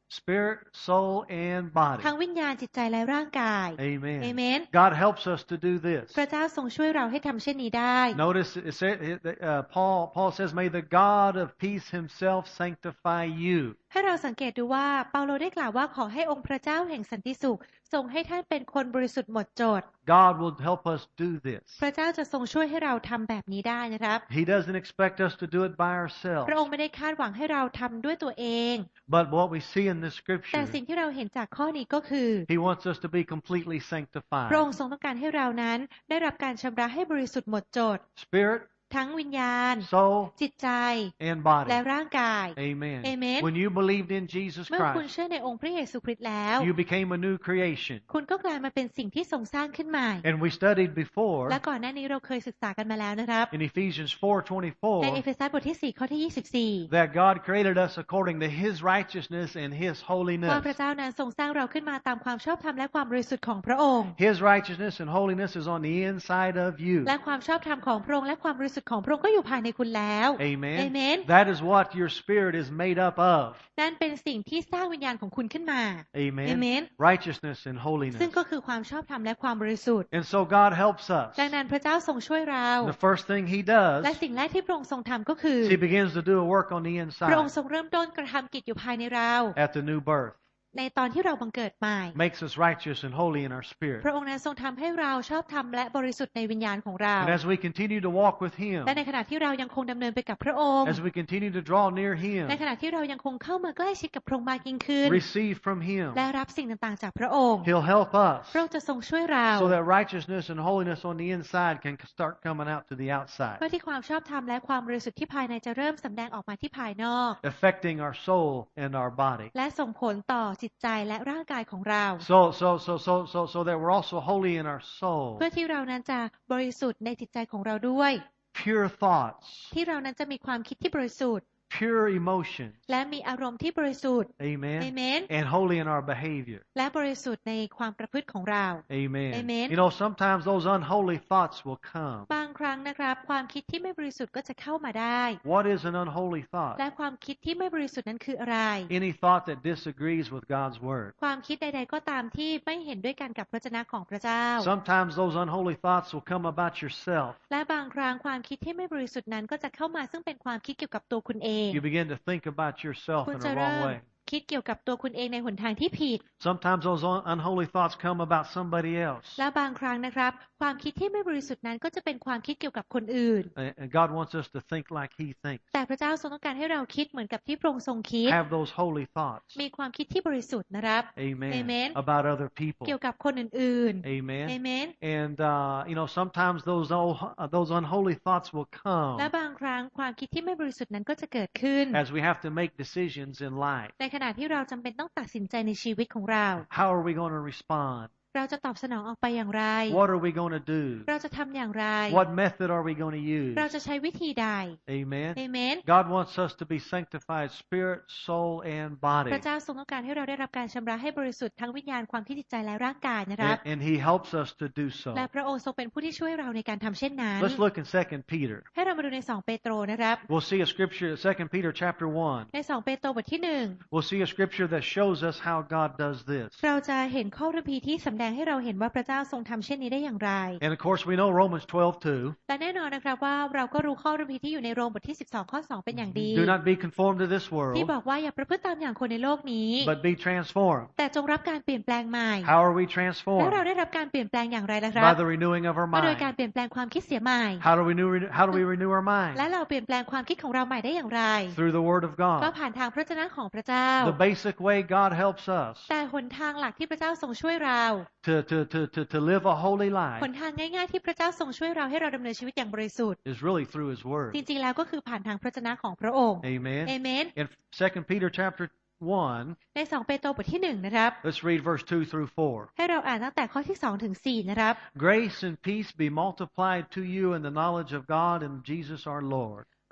spirit, soul, and body. ทั้งวิญญาณจิตใจและร่างกาย Amen. Amen. God helps us to do this. พระเจ้าทรงช่วยเราให้ทำเช่นนี้ได้ Notice it said, uh, Paul Paul says, "May the God of peace Himself sanctify you." ให้เราสังเกตดูว่าเปาโลได้กล่าวว่าขอให้องค์พระเจ้าแห่งสันติสุขทรงให้ท่านเป็นคนบริสุทธิ์หมดจด God will help us do this. พระเจ้าจะทรงช่วยให้เราทำแบบนี้ได้นะครับ He doesn't expect us to do it by ourselves. พระองค์ไม่ได้คาดหวังให้เราทำด้วยตัวเอง But what we see in this แต่ scripture, สิ่งที่เราเห็นจากข้อนี้ก็คือ He wants us to be completely sanctified. พระองค์ทรงต้องการให้เรานั้นได้รับการชำระให้บริสุทธิ์หมดจด Spirit, ทั้งวิญญาณ soul, จิตใจ and body. และร่างกาย Amen. Amen. When you believed in Jesus เมื่อคุณ Christ, เชื่อในองค์พระเยซูคริสต์แล้ว you became a new creation. คุณก็กลายมาเป็นสิ่งที่ทรงสร้างขึ้นใหม่ And we studied before และก่อนหน้านี้เราเคยศึกษากันมาแล้วนะครับ in Ephesians four ใน twenty-four เอเฟซัสบทที่สี่ข้อที่ยี่สิบสี่ that God created us according to His righteousness and His ว่า holiness. พระเจ้านั้นทรงสร้างเราขึ้นมาตามความชอบธรรมและความบริสุทธิ์ของพระองค์ His righteousness and holiness is on the inside of you. และความชอบธรรมของพระองค์และความบริสุทธิ์ของพระองค์ก็อยู่ภายในคุณแล้ว Amen. Amen. That is what your spirit is made up of. นั่นเป็นสิ่งที่สร้างวิญญาณของคุณขึ้นมา Amen. Amen. Righteousness and ซึ่ง holiness. ก็คือความชอบธรรมและความบริสุทธิ์ And so God helps us. ดังนั้นพระเจ้าทรงช่วยเรา The first thing He does และสิ่งแรกที่พระองค์ทรงทำก็คือ is He begins to do a work on the พระองค์ inside ทรงเริ่มต้นกระทำกิจอยู่ภายในเรา at the new birth. ในตอนที่เราบังเกิดใหม่ Makes us righteous and holy in our spirit. พระองค์นั้นทรงทำให้เราชอบธรรมและบริสุทธิ์ในวิญญาณของเรา And as we continue to walk with Him, และในขณะที่เรายังคงดำเนินไปกับพระองค์ as we continue to draw near Him, ในขณะที่เรายังคงเข้ามาใกล้ชิดกับพระองค์มากยิ่งขึ้น receive from Him, และรับสิ่งต่างๆจากพระองค์ He'll help us พระองค์จะทรงช่วยเรา so that righteousness and holiness on the inside can start coming out to the เพื่อ outside, ที่ความชอบธรรมและความบริสุทธิ์ที่ภายในจะเริ่มสำแดงออกมาที่ภายนอก affecting our soul and our body. และส่งผลต่อจิตใจและร่างกายของเรา So, so, so, so, so, so that we're also holy in our soul. เพื่อที่เรานั้นจะบริสุทธิ์ในจิตใจของเราด้วย Pure thoughts, ที่เรานั้นจะมีความคิดที่บริสุทธิ์ pure emotions. และมีอารมณ์ที่บริสุทธิ์ Amen. Amen. And holy in our behavior. และบริสุทธิ์ในความประพฤติของเรา Amen. Amen. You know, sometimes those unholy thoughts will come. บางครั้งนะครับความคิดที่ไม่บริสุทธิ์ก็จะเข้ามาได้ What is an unholy thought? และความคิดที่ไม่บริสุทธิ์นั้นคืออะไร Any thought that disagrees with God's word. ความคิดใดๆก็ตามที่ไม่เห็นด้วยกันกับพระวจนะของพระเจ้า Sometimes those unholy thoughts will come about yourself. และบางครั้งความคิดที่ไม่บริสุทธิ์นั้นก็จะเข้ามาซึ่งเป็นความคิดเกี่ยวกับตัวคุณเอง You begin to think about yourself คุณ in จะ a เริ่ wrong ม way. คิดเกี่ยวกับตัวคุณเองในหนทางที่ผิด Sometimes those un- unholy thoughts come about somebody else. และบางครั้งนะครับความคิดที่ไม่บริสุทธิ์นั้นก็จะเป็นความคิดเกี่ยวกับคนอื่น And and God wants us to think like He thinks. แต่พระเจ้าทรงต้องการให้เราคิดเหมือนกับที่พระองค์ทรงคิด Have those holy thoughts. มีความคิดที่บริสุทธิ์นะครับ Amen. Amen. About other people. เกี่ยวกับคนอื่น Amen. ๆ Amen. And uh, you know, sometimes those old, uh, those unholy thoughts will come และบางครั้งความคิดที่ไม่บริสุทธิ์นั้นก็จะเกิดขึ้น as we have to make decisions in life. ในขณะที่เราจำเป็นต้องตัดสินใจในชีวิตของเรา How are we going to respond? เราจะตอบสนองออกไปอย่างไร What are we going to do? เราจะทำอย่างไร What method are we going to use? เราจะใช้วิธีใด Amen. Amen. God wants us to be sanctified spirit, soul, and body. พระเจ้าทรงต้องการให้เราได้รับการชำระให้บริสุทธิ์ทั้งวิญญาณความคิดจิตใจและร่างกายนะครับ And, and He helps us to do so. และพระองค์ทรงเป็นผู้ที่ช่วยเราในการทำเช่นนั้น Let's look in Second Peter. ให้เรามาดูในสองเปโตรนะครับ We'll see a scripture, Second Peter chapter one. ในสองเปโตรบทที่หนึ่ง We'll see a scripture that shows us how God does this. เราจะเห็นข้อพระคัมภีร์ที่สำแดงให้เราเห็นว่าพระเจ้าทรงทำเช่นนี้ได้อย่างไร And of course, we know Romans twelve two. และแน่นอนนะครับว่าเราก็รู้ข้อพระคัมภีร์ที่อยู่ในโรมบทที่สิบสองข้อสองเป็นอย่างดี Do not be conformed to this ที่ world, บอกว่าอย่าประพฤติตามอย่างคนในโลกนี้ but be transformed. แต่จงรับการเปลี่ยนแปลงใหม่ How are we แล้ว transformed? เราได้รับการเปลี่ยนแปลงอย่างไรล่ะครั By บ the renewing of our ก็โดยการ mind. เปลี่ยนแปลงความคิดเสียใหม่ How do we renew, how do we renew our mind? และเราเปลี่ยนแปลงความคิดของเราใหม่ได้อย่างไร Through the Word of ก็ God. ผ่านทางพระวจนะของพระเจ้า The basic way God helps us แต่หนทางหลักที่พระเจ้าทรงช่วยเรา to, to, to, to, to live a holy ห life นทางง่ายๆที่พระเจ้าทรงช่วยเราให้เราดำเนินชีวิตอย่างบริสุทธิ์ is really through His Word. จริงๆแล้วก็คือผ่านทางพระวจนะของพระองค์ Amen. เอเมน In Second Peter chapter one, ในสองเปโตรบทที่หนึ่งนะครับ let's read verse two through four. ให้เราอ่านตั้งแต่ข้อที่สองถึงสี่นะครับ Grace and peace be multiplied to you in the knowledge of God and Jesus our Lord.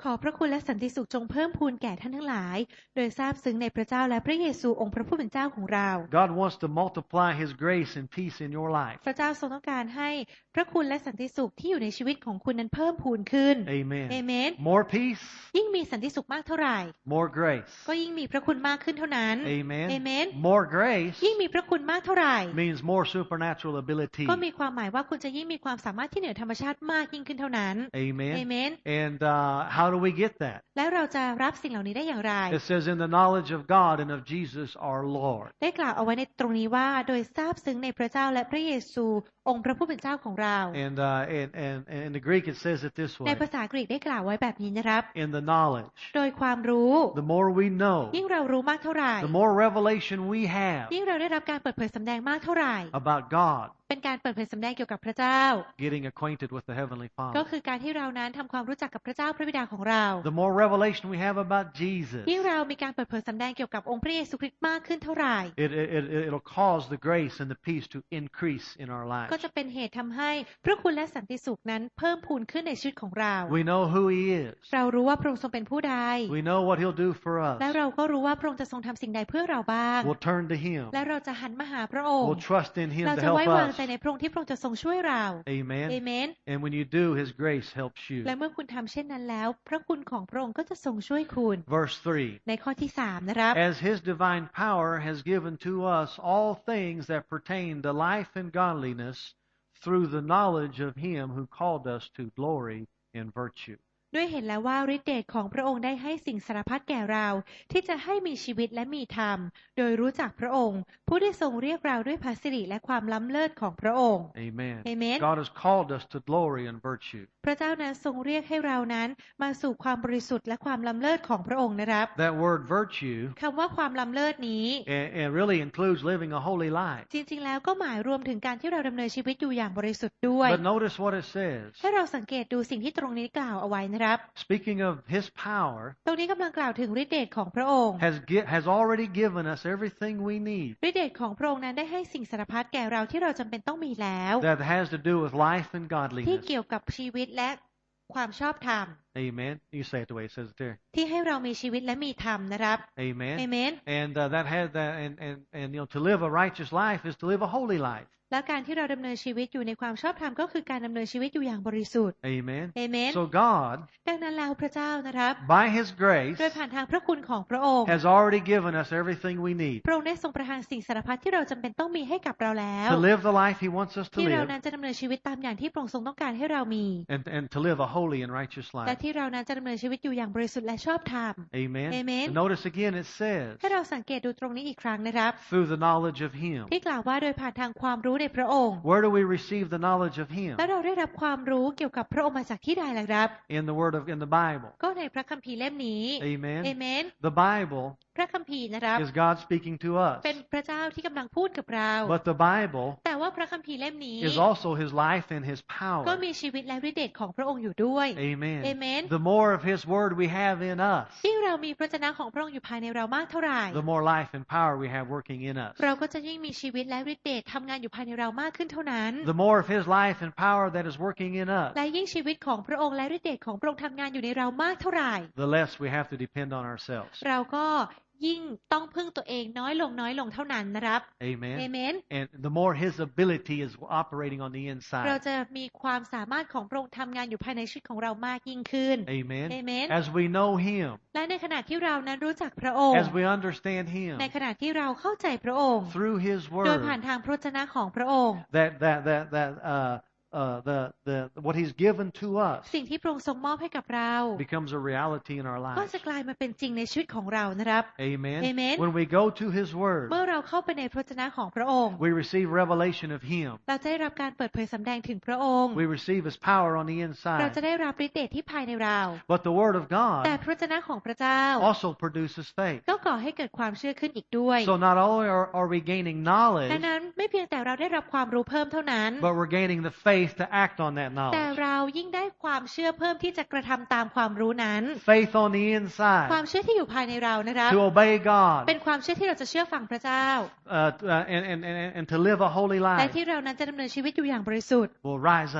ขอพระคุณและสันติสุขจงเพิ่มพูนแก่ท่านทั้งหลายโดยทราบซึ้งในพระเจ้าและพระเยซูองค์พระผู้เป็นเจ้าของเรา God wants to multiply His grace and peace in your life. พระเจ้าทรงต้องการให้พระคุณและสันติสุขที่อยู่ในชีวิตของคุณนั้นเพิ่มพูนขึ้น Amen. Amen. More peace, ยิ่งมีสันติสุขมากเท่าไหร่ more grace. ก็ยิ่งมีพระคุณมากขึ้นเท่านั้น Amen. Amen. More grace ยิ่งมีพระคุณมากเท่าไหร่ means more supernatural ability. ก็มีความหมายว่าคุณจะยิ่งมีความสามารถที่เหนือธรรมชาติมากยิ่งขึ้นเท่านั้น Amen. Amen. And uh, how do we get that? แล้วเราจะรับสิ่งเหล่านี้ได้อย่างไร It says in the knowledge of God and of Jesus our Lord. ได้กล่าวเอาไว้ในตรงนี้ว่าโดยทราบซึ้งในพระเจ้าและพระเยซูองค์พระผู้เป็นเจ้าของเรา And uh, and, and and in the Greek it says it this ใน way. ภาษากรีกได้กล่าวไว้แบบนี้นะครับ In the knowledge. โดยความรู้ The more we know, ยิ่งเรารู้มากเท่าไหร่ the more revelation we have ยิ่งเราได้รับการเปิดเผยสำแดงมากเท่าไหร่ about God, เป็นการเปิดเผยสำแดงเกี่ยวกับพระเจ้า getting acquainted with the Heavenly ก็ Father. คือการที่เรานั้นทำความรู้จักกับพระเจ้าพระบิดาของเรา The more revelation we have about Jesus, ยิ่งเรามีการเปิดเผยสำแดงเกี่ยวกับองค์พระเยซูคริสต์มากขึ้นเท่าไหร่ it, it, it, it'll cause the grace and the peace to increase in our ก็ lives. จะเป็นเหตุทำให้พระคุณและสันติสุขนั้นเพิ่มพูนขึ้นในชีวิตของเรา We know who He is. เรารู้ว่าพระองค์ทรงเป็นผู้ใด We know what He'll do for และ us. เราก็รู้ว่าพระองค์จะทรงทำสิ่งใดเพื่อเราบ้าง We'll turn to Him. และเราจะหันมาหาพระองค์ We'll trust in Him เรา to จะไว้ help วาง us. ใจในพระองค์ที่พระองค์จะทรงช่วยเรา Amen. เอเมน And when you do, His grace helps you. และเมื่อคุณทำเช่นนั้นแล้วพระคุณของพระองค์ก็จะทรงช่วยคุณ Verse three. ในข้อที่สามนะครับ As His divine power has given to us all things that pertain to life and godliness through the knowledge of Him who called us to glory and virtue. ด้วยเห็นแล้วว่าฤทธิเดชของพระองค์ได้ให้สิ่งสารพัดแก่เราที่จะให้มีชีวิตและมีธรรมโดยรู้จักพระองค์ผู้ได้ทรงเรียกเราด้วยพระสิริและความล้ำเลิศของพระองค์ Amen. Amen. God has called us to glory and virtue. พระเจ้านั้นทรงเรียกให้เรานั้นมาสู่ความบริสุทธิ์และความล้ำเลิศของพระองค์นะครับ That word virtue คำว่าความล้ำเลิศนี้ it, it really includes living a holy life. จริงๆแล้วก็หมายรวมถึงการที่เราดำเนินชีวิตอยู่อย่างบริสุทธิ์ด้วย But notice what it says. ให้เราสังเกตดูสิ่งที่ตรงนี้กล่าวเอาไว้นะครับ Speaking of His power, ตรงนี้กำลังกล่าวถึงฤทธิเดชของพระองค์ has gi- has already given us everything we need ฤทธิเดชของพระองค์นั้นได้ให้สิ่งสารพัดแก่เราที่เราจำเป็นต้องมีแล้ว that has to do with life and ที่ godliness. เกี่ยวกับชีวิตและความชอบธรรม Amen. You say it the way it says it there. ที่ให้เรามีชีวิตและมีธรรมนะครับ Amen. เอเมน And uh, that has that, and, and and you know, to live a righteous life is to live a holy life. และการที่เราดำเนินชีวิตอยู่ในความชอบธรรมก็คือการดำเนินชีวิตอยู่อย่างบริสุทธิ์ Amen. เอเมน So God, ดังนั้นแล้วพระเจ้านะครับ by His grace, โดยผ่านทางพระคุณของพระองค์ has already given us everything we need พระองค์ได้ทรงประทานสิ่งสารพัดที่เราจำเป็นต้องมีให้กับเราแล้ว to live the life He wants us to ที่เรา live, นั้นจะดำเนินชีวิตตามอย่างที่พระองค์ทรงต้องการให้เรามี and and to live a holy and righteous และ life. ที่เรานั้นจะดำเนินชีวิตอยู่อย่างบริสุทธิ์และชอบธรรม Amen. Amen. And notice again it says ให้เราสังเกตดูตรงนี้อีกครั้งนะครับ through the knowledge of Him. ที่กล่าวว่าโดยผ่านทางความรู้ในพระองค์ Where do we receive the knowledge of Him? และเราได้รับความรู้เกี่ยวกับพระองค์มาจากที่ใดล่ะครับ In the Word of in the Bible. ก็ในพระคัมภีร์เล่มนี้ Amen. เอเมน The Bible พระคัมภีร์นะครับ is God speaking to us. เป็นพระเจ้าที่กำลังพูดกับเรา But the Bible แต่ว่าพระคัมภีร์เล่มนี้ is also His life and His ก็ power. มีชีวิตและฤทธิ์เดชของพระองค์อยู่ด้วย Amen. Amen. The more of His Word we have in us, ยิ่งเรามีพระวจนะของพระองค์อยู่ภายในเรามากเท่าไหร่ the more life and power we have working in us. เราก็จะยิ่งมีชีวิตและฤทธิ์เดชทำงานอยู่ภายในเรามากขึ้นเท่านั้น The more of His life and power that is working in us, และยิ่งชีวิตของพระองค์และฤทธิ์เดชของพระองค์ทำงานอยู่ในเรามากเท่าไหร่ the less we have to depend on ourselves. เราก็ยิ่งต้องพึ่งตัวเองน้อยลงน้อยลงเท่านั้นนะครับ Amen. เอเมน And the more His ability is operating on the เรา inside. จะมีความสามารถของพระองค์ทำงานอยู่ภายในชีวิตของเรามากยิ่งขึ้น Amen. Amen. As we know Him, และในขณะที่เรานั้นรู้จักพระองค์ as we understand Him ในขณะที่เราเข้าใจพระองค์ through His โดยผ่าน Word, ทางพระวจนะของพระองค์ that that that that uh, uh, the the what He's given to us สิ่งที่พระองค์ทรงมอบให้กับเรา becomes a reality in our ก็ lives. จะกลายมาเป็นจริงในชีวิตของเรานะครับ Amen. Amen. When we go to His Word, เมื่อเราเข้าไปในพระวจนะของพระองค์ we receive revelation of Him. เราจะได้รับการเปิดเผยสำแดงถึงพระองค์ We receive His power on the เราจะ inside. ได้รับฤทธิ์เดชที่ภายในเรา But the Word of แต่ God พระวจนะของพระเจ้า also produces faith. ก็ก่อให้เกิดความเชื่อขึ้นอีกด้วย So not only are, are we gaining ดั knowledge, งนั้นไม่เพียงแต่เราได้รับความรู้เพิ่มเท่านั้น but we're gaining the faith to act on that แต่ knowledge. เรายิ่งได้ความเชื่อเพิ่มที่จะกระทำตามความรู้นั้น Faith on the ความ inside เชื่อที่อยู่ภายในเรานะครับ to obey God เป็นความเชื่อที่เราจะเชื่อฟังพระเจ้า uh, uh, and, and, and, and to live a holy และ life ที่เรานั้นจะดำเนินชีวิตอยู่อย่างบริสุทธิ์ will rise up.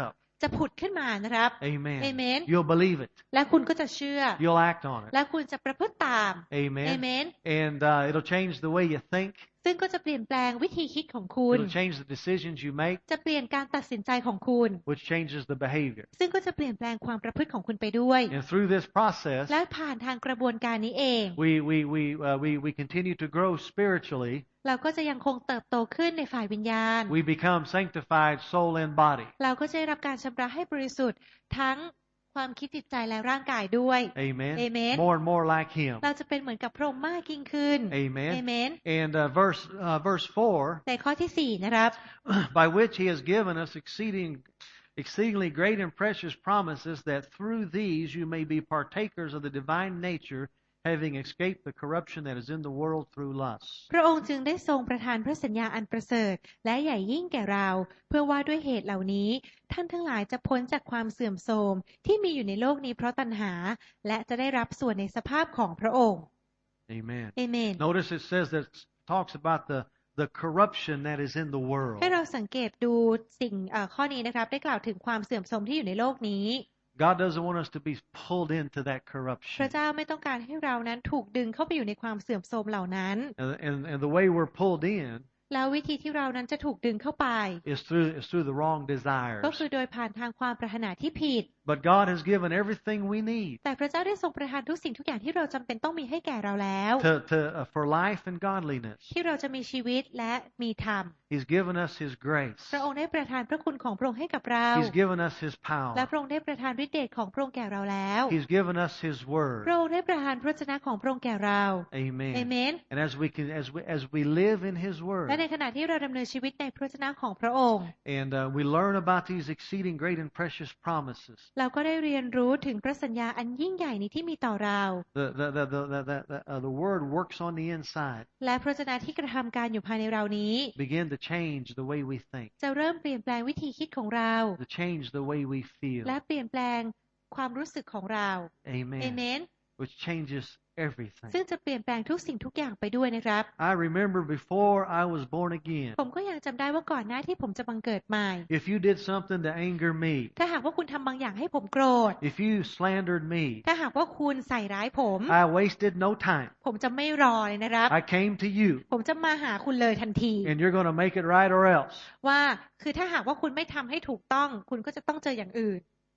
จะผุดขึ้นมานะครับ Amen. Amen. You'll believe it. และคุณก็จะเชื่อ You'll act on it. และคุณจะประพฤติตาม Amen. Amen. And uh, it'll change the way you think. ซึ่งก็จะเปลี่ยนแปลงวิธีคิดของคุณ It'll change the decisions you make, จะเปลี่ยนการตัดสินใจของคุณ which changes the behavior. ซึ่งก็จะเปลี่ยนแปลงความประพฤติของคุณไปด้วย And through this process, และผ่านทางกระบวนการนี้เอง we we we uh, we we continue to grow spiritually. เราก็จะยังคงเติบโตขึ้นในฝ่ายวิญญาณ We become sanctified soul and body. เราก็จะได้รับการชำระให้บริสุทธิ์ทั้งความคิดจิตใจและร่างกายด้วย Amen. Amen. More and more like Him. เราจะเป็นเหมือนกับพระองค์มากยิ่งขึ้น Amen. Amen. And uh, verse uh, verse four, ในข้อที่สี่นะครับ by which He has given us exceeding exceedingly great and precious promises, that through these you may be partakers of the divine nature, having escaped the corruption that is in the world through lust. พระองค์จึงได้ทรงประทานพระสัญญาอันประเสริฐและใหญ่ยิ่งแก่เราเพื่อว่าด้วยเหตุเหล่านี้ท่านทั้งหลายจะพ้นจากความเสื่อมโทรมที่มีอยู่ในโลกนี้เพราะตัณหาและจะได้รับส่วนในสภาพของพระองค์ Amen. Amen. Notice it says that it talks about the the corruption that is in the world. ให้เราสังเกตดูสิ่งเอ่อข้อนี้นะครับได้กล่าวถึงความเสื่อมโทรมที่อยู่ในโลกนี้ God doesn't want us to be pulled into that พระ corruption. เจ้าไม่ต้องการให้เรานั้นถูกดึงเข้าไปอยู่ในความเสื่อมโทรมเหล่านั้น And, and, and the way we're pulled in แล้ววิธีที่เรานั้นจะถูกดึงเข้าไป is through is through the wrong ก็ desires. คือโดยผ่านทางความปรารถนาที่ผิด But God has given everything we need แต่พระเจ้าได้ทรงประทานทุกสิ่งทุกอย่างที่เราจำเป็นต้องมีให้แก่เราแล้ว to, to uh, for life and godliness. ที่เราจะมีชีวิตและมีธรรม He's given us His grace. พระองค์ได้ประทานพระคุณของพระองค์ให้กับเรา He's given us His และ power. พระองค์ได้ประทานฤทธิ์เดชของพระองค์แก่เราแล้ว He's given us His พ word. ระองค์ได้ประทานพระวจนะของพระองค์แก่เรา Amen. เอเมน And as we can, as we as we live in His word, และในขณะที่เราดำเนินชีวิตในพระวจนะของพระองค์ and uh, we learn about these exceeding great and precious promises. เราก็ได้เรียนรู้ถึงพระสัญญาอันยิ่งใหญ่นี้ที่มีต่อเรา The the the the the, the, the, uh, the word works on the inside. และพระวจนะที่กระทำการอยู่ภายในเรานี้ Begin to change the way we think. จะเริ่มเปลี่ยนแปลงวิธีคิดของเรา To change the way we feel. และเปลี่ยนแปลงความรู้สึกของเรา Amen. เอเมน Which changes everything. ซึ่งจะเปลี่ยนแปลงทุกสิ่งทุกอย่างไปด้วยนะครับ I remember before I was born again, ผมก็ยังจำได้ว่าก่อนหน้าที่ผมจะบังเกิดใหม่ if you did something to anger me, ถ้าหากว่าคุณทำบางอย่างให้ผมโกรธ if you slandered me, ถ้าหากว่าคุณใส่ร้ายผม I wasted no time. ผมจะไม่รอเลยนะครับ I came to you, ผมจะมาหาคุณเลยทันที and you're going to make it right or else. ว่าคือถ้าหากว่าคุณไม่ทำให้ถูกต้อง คุณก็จะต้องเจออย่างอื่น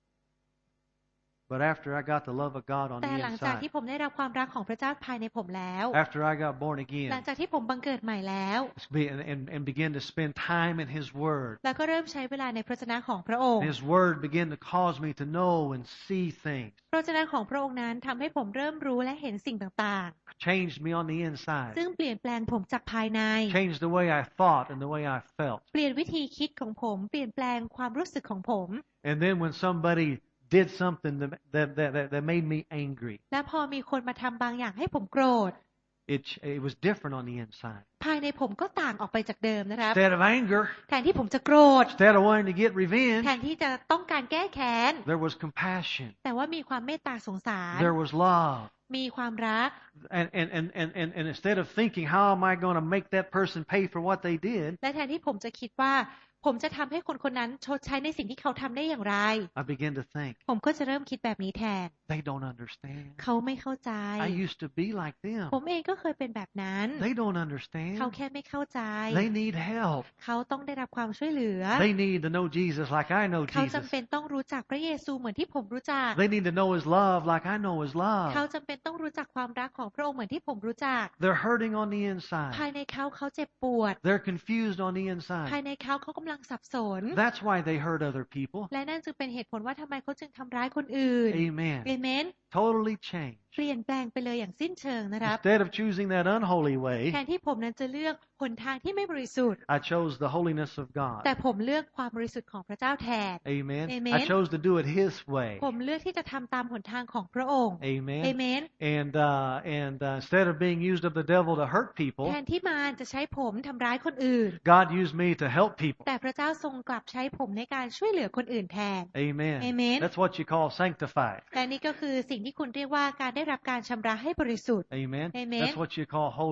But after I got the love of God on แต่ the หลังจาก inside, ที่ผมได้รับความรักของพระเจ้าภายในผมแล้ว after I got born หลัง again, จากที่ผมบังเกิดใหม่แล้ว and, and, and begin to spend time in His Word, แล้วก็เริ่มใช้เวลาในพระวจนะของพระองค์ His Word began to cause me to know and see things, พระวจนะของพระองค์นั้นทำให้ผมเริ่มรู้และเห็นสิ่งต่าง changed me on the inside, ๆ ซึ่งเปลี่ยนแปลงผมจากภายใน changed the way I thought and the way I felt. เปลี่ยนวิธีคิดของผม เปลี่ยนแปลงความรู้สึกของผม And then when somebody did something that, that, that, that made me angry, และพอมีคนมาทำบางอย่างให้ผมโกรธ it, it was different on the inside. ภายในผมก็ต่างออกไปจากเดิมนะครับ Instead of anger, แทนที่ผมจะโกรธ instead of wanting to get revenge, แทนที่จะต้องการแก้แค้น there was compassion, แต่ว่ามีความเมตตาสงสาร there was love. มีความรัก And, and, and, and, and, and instead of thinking, how am I going to make that person pay for what they did, และแทนที่ผมจะคิดว่า ผมจะทำให้คนคนนั้นชดใช้ในสิ่งที่เขาทำได้อย่างไร I begin to think, ผมก็จะเริ่มคิดแบบนี้แทน they don't understand. เขาไม่เข้าใจ I used to be like them. ผมเองก็เคยเป็นแบบนั้น They don't understand. เขาแค่ไม่เข้าใจ They need help. เขาต้องได้รับความช่วยเหลือ They need to know Jesus like I know เขา Jesus. จำเป็นต้องรู้จักพระเยซูเหมือนที่ผมรู้จัก They need to know His love like I know His เขา love. จำเป็นต้องรู้จักความรักของพระองค์เหมือนที่ผมรู้จัก They're hurting on the ภาย inside. ในเขาเขาเจ็บปวด They're confused on the ภาย inside. ในเขาเขากำลังสับสน That's why they hurt other people. และนั่นจึงเป็นเหตุผลว่าทำไมเขาจึงทำร้ายคนอื่น Amen. เอเมน Totally changed. เปลี่ยนแปลงไปเลยอย่างสิ้นเชิงนะครับ Instead of choosing that unholy way, แทนที่ผมนั้นจะเลือกหนทางที่ไม่บริสุทธิ์ I chose the holiness of แต่ God. ผมเลือกความบริสุทธิ์ของพระเจ้าแทน Amen. Amen. I chose to do it His way. ผมเลือกที่จะทำตามหนทางของพระองค์ เอ Amen. เมน And uh, and uh, instead of being used of the devil to hurt แท people, นที่มารจะใช้ผมทำร้ายคนอื่น God used me to help people. แต่พระเจ้าทรงกลับใช้ผมในการช่วยเหลือคนอื่นแทน Amen. Amen. That's what you call sanctified. และนี่ก็คือสิ่งที่คุณเรียกว่าการได้รับการชำระให้บริสุทธิ์ Amen. Amen. That's what you call holy.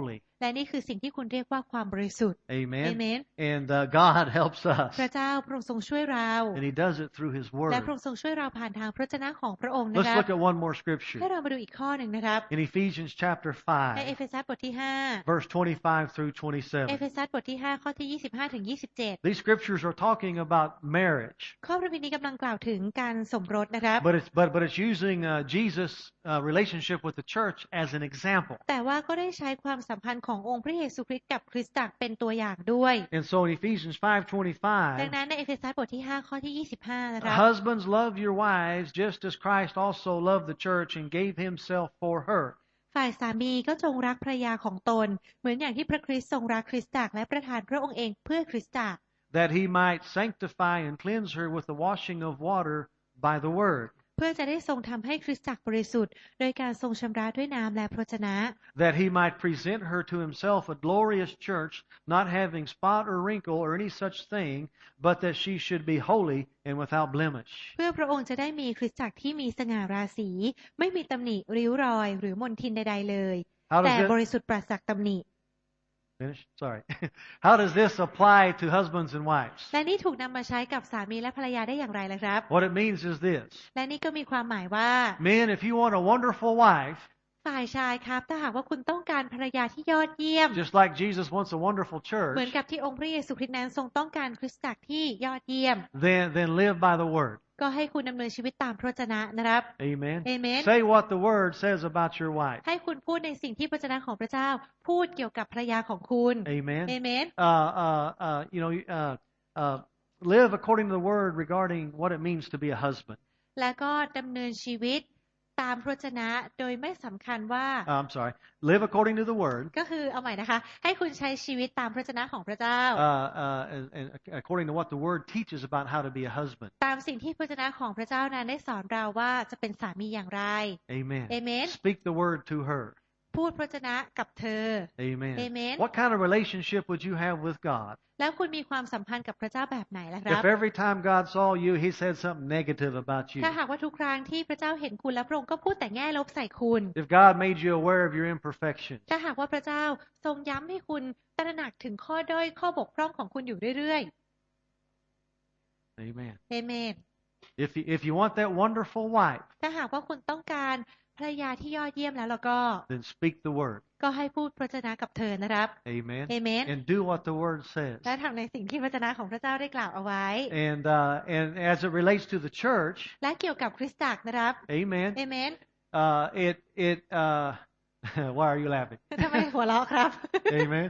และนี่คือสิ่งที่คุณเรียกว่าความบริสุทธิ์ Amen. Amen. And uh, God helps us. พระเจ้าพระองค์ทรงช่วยเรา And He does it through His และ Word. พระองค์ทรงช่วยเราผ่านทางพระวจนะของพระองค์นะ Let's ครับ look at one more scripture. ให้เรามาดูอีกข้อหนึ่งนะครับ In Ephesians chapter ในเอ five, เฟซัสบทที่ห้า verse twenty-five through เอ twenty-seven. เฟซัสบทที่ห้าข้อที่ยี่สิบห้าถึงยี่สิบเจ็ด These scriptures are talking about marriage. ข้อพระคัมภีร์นี้กำลังกล่าวถึงการสมรสนะครับ But it's but but it's using uh, Jesus' uh, relationship with the church as an example. แต่ว่าก็ได้ใช้ความสัมพันธ์ขององค์พระเยซูคริสต์กับคริสตจักรเป็นตัวอย่างด้วย And so in Ephesians five ดัง twenty-five, นั้นในเอเฟซัสบทที่ห้าข้อที่ยี่สิบห้านะครับ husbands love your wives just as Christ also loved the church and gave Himself for her. ฝ่ายสามีก็จงรักภรรยาของตนเหมือนอย่างที่พระคริสต์ทรงรักคริสตจักรและประทานพระองค์เองเพื่อคริสตจักร That He might sanctify and cleanse her with the washing of water by the word. เพื่อจะได้ทรงทำให้คริสตจักรบริสุทธิ์โดยการทรงชำระด้วยน้ำและพระวจนะ That He might present her to Himself a glorious church, not having spot or wrinkle or any such thing, but that she should be holy and without blemish. เพื่อพระองค์จะได้มีคริสตจักรที่มีสง่าราศีไม่มีตำหนิริ้วรอยหรือมลทินใดๆเลย How แต่ does บ it ริสุทธิ์ปราศจากตำหนิ finish? Sorry. How does this apply to husbands and wives? และนี่ถูกนำมาใช้กับสามีและภรรยาได้อย่างไรล่ะครับ What it means is this. และนี่ก็มีความหมายว่า Men, if you want a wonderful wife, ฝ่ายชายครับถ้าหากว่าคุณต้องการภรรยาที่ยอดเยี่ยม just like Jesus wants a wonderful เหมือน church, กับที่องค์พระเยซูคริสต์นั้นทรงต้องการคริสตจักรที่ยอดเยี่ยม then then live by the word. ก็ให้คุณดำเนินชีวิตตามพระวจนะนะครับ Amen. Amen. Say what the word says about your wife. ให้คุณพูดในสิ่งที่พระวจนะของพระเจ้าพูดเกี่ยวกับภรรยาของคุณ Amen. Amen. Uh, uh, uh, you know, uh, uh, live according to the word regarding what it means to be a husband. แล้วก็ดำเนินชีวิตตามพระวจนะโดยไม่สำคัญว่า Uh, I'm sorry. Live according to the word. ก็คือเอาใหม่นะคะให้คุณใช้ชีวิตตามพระวจนะของพระเจ้า Uh, uh, and, and according to what the word teaches about how to be a husband. ตามสิ่งที่พระวจนะของพระเจ้านั้นได้สอนเราว่าจะเป็นสามีอย่างไร Amen. Amen. Speak the word to her. พูดพระวจนะกับเธอ Amen. Amen. What kind of relationship would you have with God แล้วคุณมีความสัมพันธ์กับพระเจ้าแบบไหนล่ะครับ if every time God saw you, He said something negative about you? ถ้าหากว่าทุกครั้งที่พระเจ้าเห็นคุณแล้วพระองค์ก็พูดแต่แง่ลบใส่คุณ If God made you aware of your imperfections? ถ้าหากว่าพระเจ้าทรงย้ำให้คุณตระหนักถึงข้อด้อยข้อบกพร่องของคุณอยู่เรื่อย Amen. ๆเอเมน If you, if you want that wonderful wife, ถ้าหากว่าคุณต้องการภรรยาที่ยอดเยี่ยมแล้วแล้วก็ then speak the word. ก็ให้พูดพระวจนะกับเธอนะครับ Amen. เอเมน And do what the word says. และทำในสิ่งที่พระวจนะของพระเจ้าได้กล่าวเอาไว้ And uh, and as it relates to the church, และเกี่ยวกับคริสตจักรนะครับ Amen. เอเมน Uh, it it uh, why are you laughing? ทำไมหัวเราะครับ Amen.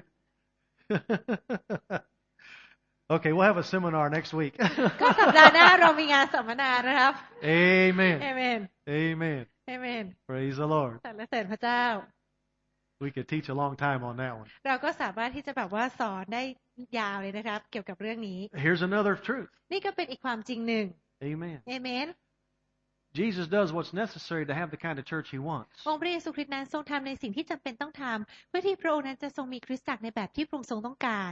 Okay, we'll have a seminar next week. ก็สัปดาห์หน้าเรามีงานสัมมนานะครับ Amen. เอเมน Amen. เอเมน Praise the Lord. สรรเสริญพระเจ้า We could teach a long time on that one. เราก็สามารถที่จะแบบว่าสอนได้ยาวเลยนะครับ เกี่ยวกับเรื่องนี้ Here's another truth. นี่ก็เป็นอีกความจริงหนึ่ง Amen. เอเมน Jesus does what's necessary to have the kind of church He wants. องค์พระเยซูคริสต์นั้นทรงทำในสิ่งที่จำเป็นต้องทำเพื่อที่พระองค์นั้นจะทรงมีคริสตจักรในแบบที่พระองค์ทรงต้องการ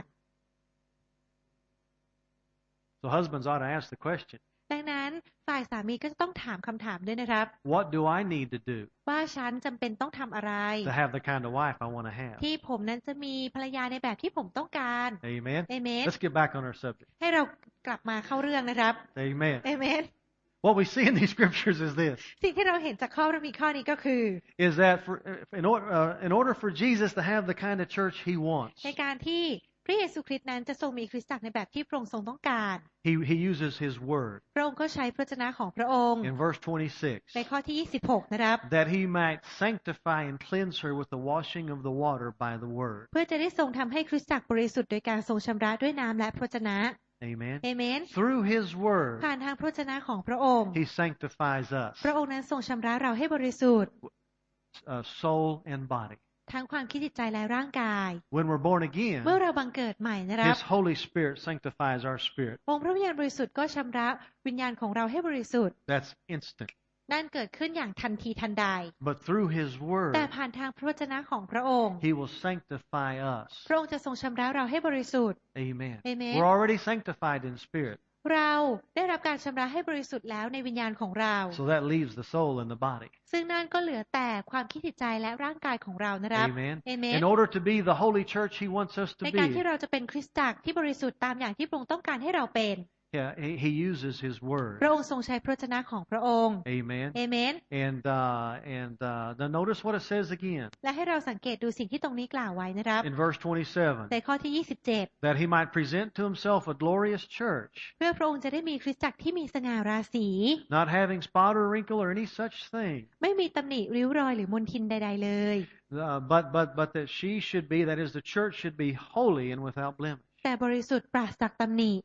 So husbands ought to ask the question, ดังนั้นฝ่ายสามีก็จะต้องถามคำถามด้วยนะครับ what do I need to do ว่าฉันจำเป็นต้องทำอะไร to have the kind of wife I want to have? ที่ผมนั้นจะมีภรรยาในแบบที่ผมต้องการ Amen. เอเมน Let's get back on our subject. ให้เรากลับมาเข้าเรื่องนะครับ Amen. เอเมน What we see in these scriptures is this, สิ่งที่เราเห็นจากข้อพระมีข้อนี้ก็คือ is that for, in, order, uh, in order for Jesus to have the kind of church He wants, ในการที่พระเยซูคริสต์นั้นจะทรงมีคริสตจักรในแบบที่พระองค์ทรงต้องการ He, he uses His word. พระองค์ก็ใช้พระวจนะของพระองค์ In verse twenty-six, ในข้อที่ยี่สิบหกนะครับ that He might sanctify and cleanse her with the washing of the water by the word. เพื่อจะได้ทรงทำให้คริสตจักรบริสุทธิ์โดยการทรงชำระด้วยน้ำและพระวจนะ Amen. เอเมน Through His word, ผ่านทางพระวจนะของพระองค์ He sanctifies us, พระองค์นั้นทรงชำระเราให้บริสุทธิ์ uh, soul and body. ทั้งความคิดจิตใจและร่างกาย When we're born again, เมื่อเราบังเกิดใหม่นะครับ His Holy Spirit sanctifies our spirit. องค์พระวิญญาณบริสุทธิ์ก็ชำระวิญญาณของเราให้บริสุทธิ์ That's instant. นั่นเกิดขึ้นอย่างทันทีทันใด But through His word, แต่ผ่านทางพระวจนะของพระองค์ He will sanctify us. พระองค์จะทรงชำระเราให้บริสุทธิ์ Amen. Amen. We're already sanctified in spirit. เราได้รับการชำระให้บริสุทธิ์แล้วในวิญญาณของเรา So that leaves the soul and the body. ซึ่งนั่นก็เหลือแต่ความคิดจิตใจและร่างกายของเรานะครับ Amen. Amen. In order to be the holy church He wants us to ในการ be. ที่เราจะเป็นคริสตจักรที่บริสุทธิ์ตามอย่างที่พระองค์ต้องการให้เราเป็น Yeah, he, he uses His word. พระองค์ทรงใช้พระวจนะของพระองค์ Amen. Amen. And uh, and uh, then notice what it says again และให้เราสังเกตดูสิ่งที่ตรงนี้กล่าวไว้นะครับ in verse twenty-seven. ในข้อที่ยี่สิบเจ็ด That He might present to Himself a glorious church, เพื่อพระองค์จะได้มีคริสตจักรที่มีสง่าราศี not having spot or wrinkle or any such thing. ไม่มีตำหนิริ้วรอยหรือมลทินใดๆเลย Uh, but but but that she should be, that is, the church should be holy and without blemish. แต่บริสุทธิ์ปราศจากตำหนิ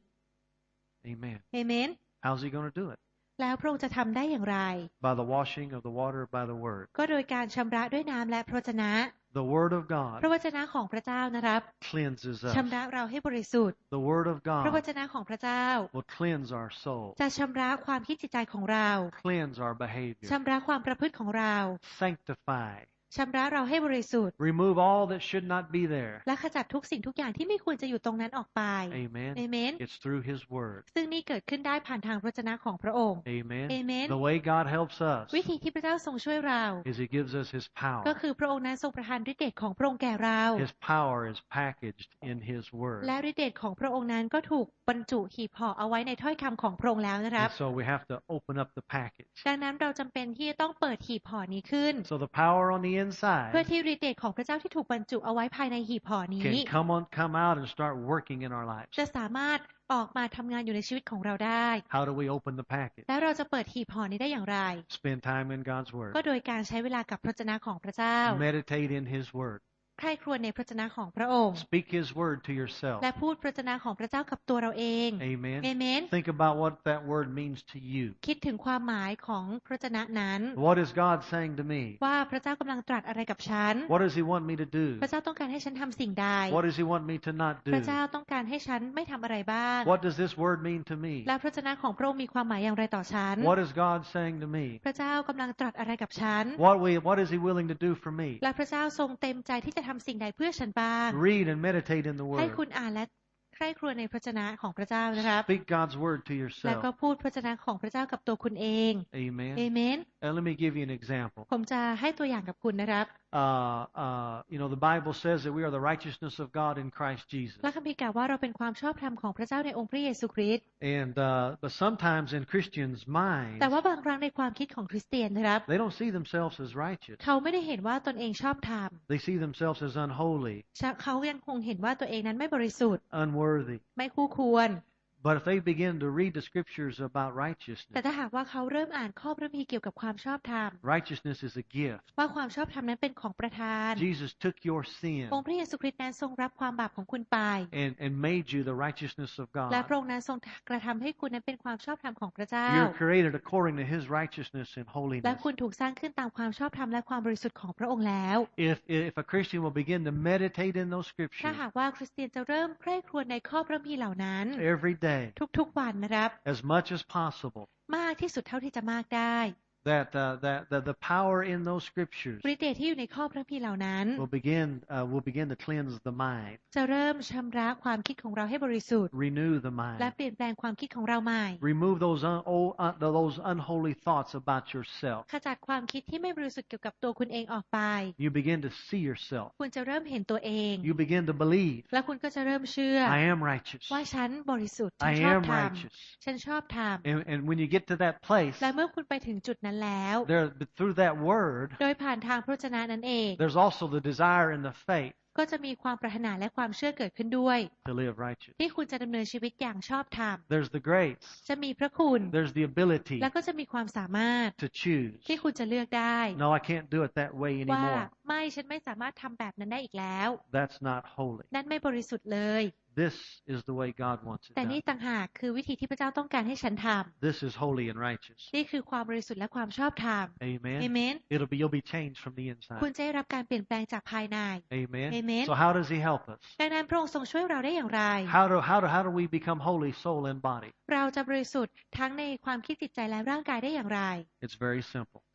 Amen. Amen. How's He going to do it? แล้วพระองค์จะทำได้อย่างไร By the washing of the water, by the word. ก็โดยการชำระด้วยน้ำและพระวจนะ The word of พระ God วจนะของพระเจ้านะครับ cleanses us. ชำระเราให้บริสุทธิ์ The word of พระว God จนะของพระเจ้า will cleanse our soul, จะชำระความคิดจิตใจของเรา cleanse our behavior, ชำระความประพฤติของเรา sanctify, ชำระเราให้บริสุทธิ์ remove all that should not be there. และขจัดทุกสิ่งทุกอย่างที่ไม่ควรจะอยู่ตรงนั้นออกไป Amen. Amen. It's through His word. ซึ่งนี่เกิดขึ้นได้ผ่านทางพระวจนะของพระองค์ Amen. Amen. The way God helps us วิธีที่พระเจ้าทรงช่วยเรา is He gives us His ก็ power. คือพระองค์นั้นทรงประทานฤทธิ์เดชของพระองค์แก่เรา His power is packaged in His word. และฤทธิ์เดชของพระองค์นั้นก็ถูกบรรจุหีบห่อเอาไว้ในถ้อยคำของพระองค์แล้วนะครับ And so we have to open up the package. ดังนั้นเราจำเป็นที่จะต้องเปิดหีบห่อนี้ขึ้น So the power on the เพื่อ inside ที่ฤทธิ์เดชของพระเจ้าที่ถูกบรรจุเอาไว้ภายในหีบห่อนี้ can come on, come out and start working in our lives. จะสามารถออกมาทำงานอยู่ในชีวิตของเราได้ How do we open the package? แล้วเราจะเปิดหีบห่อนี้ได้อย่างไร Spend time in God's word. ก็โดยการใช้เวลากับพระวจนะของพระเจ้า Meditate in His word. ใคร่ครวญในพระวจนะของพระองค์ Speak His word to yourself. และพูดพระวจนะของพระเจ้ากับตัวเราเอง Amen. เอเมน Think about what that word means to you. คิดถึงความหมายของพระวจนะนั้น What is God saying to me? ว่าพระเจ้ากำลังตรัสอะไรกับฉัน What does He want me to do? พระเจ้าต้องการให้ฉันทำสิ่งใด What does He want me to not พระ do? เจ้าต้องการให้ฉันไม่ทำอะไรบ้าง What does this word mean to me? และพระวจนะของพระองค์มีความหมายอย่างไรต่อฉัน What is God saying to me? พระเจ้ากำลังตรัสอะไรกับฉัน What we, what is He willing to do for me? และพระเจ้าทรงเต็มใจที่จะทำสิ่งใดเพื่อฉันบ้าง Read and meditate in the ให้ word. คุณอ่านและใคร่ครวญในพระวจนะของพระเจ้านะครับ Speak God's word to แล้วก็ yourself. พูดพระวจนะของพระเจ้ากับตัวคุณเอง Amen. เอเมน And let me give you an example. ผมจะให้ตัวอย่างกับคุณนะครับ Uh, uh, you know, the Bible says that we are the righteousness of God in Christ Jesus. พระคัมภีร์กล่าวว่าเราเป็นความชอบธรรมของพระเจ้าในองค์พระเยซูคริสต์ And uh, but sometimes in Christians' minds, แต่ว่าบางครั้งในความคิดของคริสเตียนนะครับ they don't see themselves as righteous. เขาไม่ได้เห็นว่าตนเองชอบธรรม They see themselves as unholy, เขายังคงเห็นว่าตัวเองนั้นไม่บริสุทธิ์ unworthy. ไม่คู่ควร But if they begin to read the scriptures about แต่ righteousness, ถ้าหากว่าเขาเริ่มอ่านข้อพระคัมภีร์เกี่ยวกับความชอบธรรม righteousness is a gift. ว่าความชอบธรรมนั้นเป็นของประทาน Jesus took your sin องค์พระเยซูคริสต์นั้นทรงรับความบาปของคุณไป and, and made you the righteousness of และ God. พระองค์นั้นทรงกระทำให้คุณนั้นเป็นความชอบธรรมของพระเจ้า You're created according to His righteousness and และ holiness. คุณถูกสร้างขึ้นตามความชอบธรรมและความบริสุทธิ์ของพระองค์แล้ว If, if a Christian will begin to meditate in those ถ้า scriptures หากว่าคริสเตียนจะเริ่มใคร่ครวญในข้อพระคัมภีร์เหล่านั้น every day, ทุกๆวันนะครับ as much as possible, มากที่สุดเท่าที่จะมากได้ that, uh, that, that the power in those scriptures ฤทธิ์เดชที่อยู่ในข้อพระคัมภีร์เหล่านั้น will begin, uh, will begin to cleanse the mind, จะเริ่มชำระความคิดของเราให้บริสุทธิ์ renew the และ mind, เปลี่ยนแปลงความคิดของเราใหม่ remove those, un, old, uh, those unholy thoughts about yourself. ขจัดความคิดที่ไม่บริสุทธิ์เกี่ยวกับตัวคุณเองออกไป You begin to see yourself. คุณจะเริ่มเห็นตัวเอง You begin to believe, และคุณก็จะเริ่มเชื่อ I am righteous. ว่าฉันบริสุทธิ์ฉัน I ชอบ am ธรรม righteous. ฉันชอบธรรม And, and when you get to that place, และเมื่อคุณไปถึงจุดนั้นแล้ว there, through that word, โดยผ่านทางพระวจนะนั้นเอง there's also the desire and the faith ก็จะมีความปรารถนาและความเชื่อเกิดขึ้นด้วย to live righteous. ที่คุณจะดำเนินชีวิตอย่างชอบธรรม There's the grace. จะมีพระคุณ There's the ability และก็จะมีความสามารถ to choose. ที่คุณจะเลือกได้ No, I can't do it that way ว่า anymore. ไม่ฉันไม่สามารถทำแบบนั้นได้อีกแล้ว That's not holy. นั่นไม่บริสุทธิ์เลย This is the way God wants it แต่นี่ done. ต่างหากคือวิธีที่พระเจ้าต้องการให้ฉันท This is holy and righteous. ำนี่คือความบริสุทธิ์และความชอบธรรม Amen. เอเมน It'll be, you'll be changed from the คุณ inside. จะได้รับการเปลี่ยนแปลงจากภายใน Amen. Amen. So how does He help us? ดังนั้นพระองค์ทรงช่วยเราได้อย่างไร How do, how do, how do we become holy soul and body? เราจะบริสุทธิ์ทั้งในความคิดจิตใจและร่างกายได้อย่างไร It's very simple.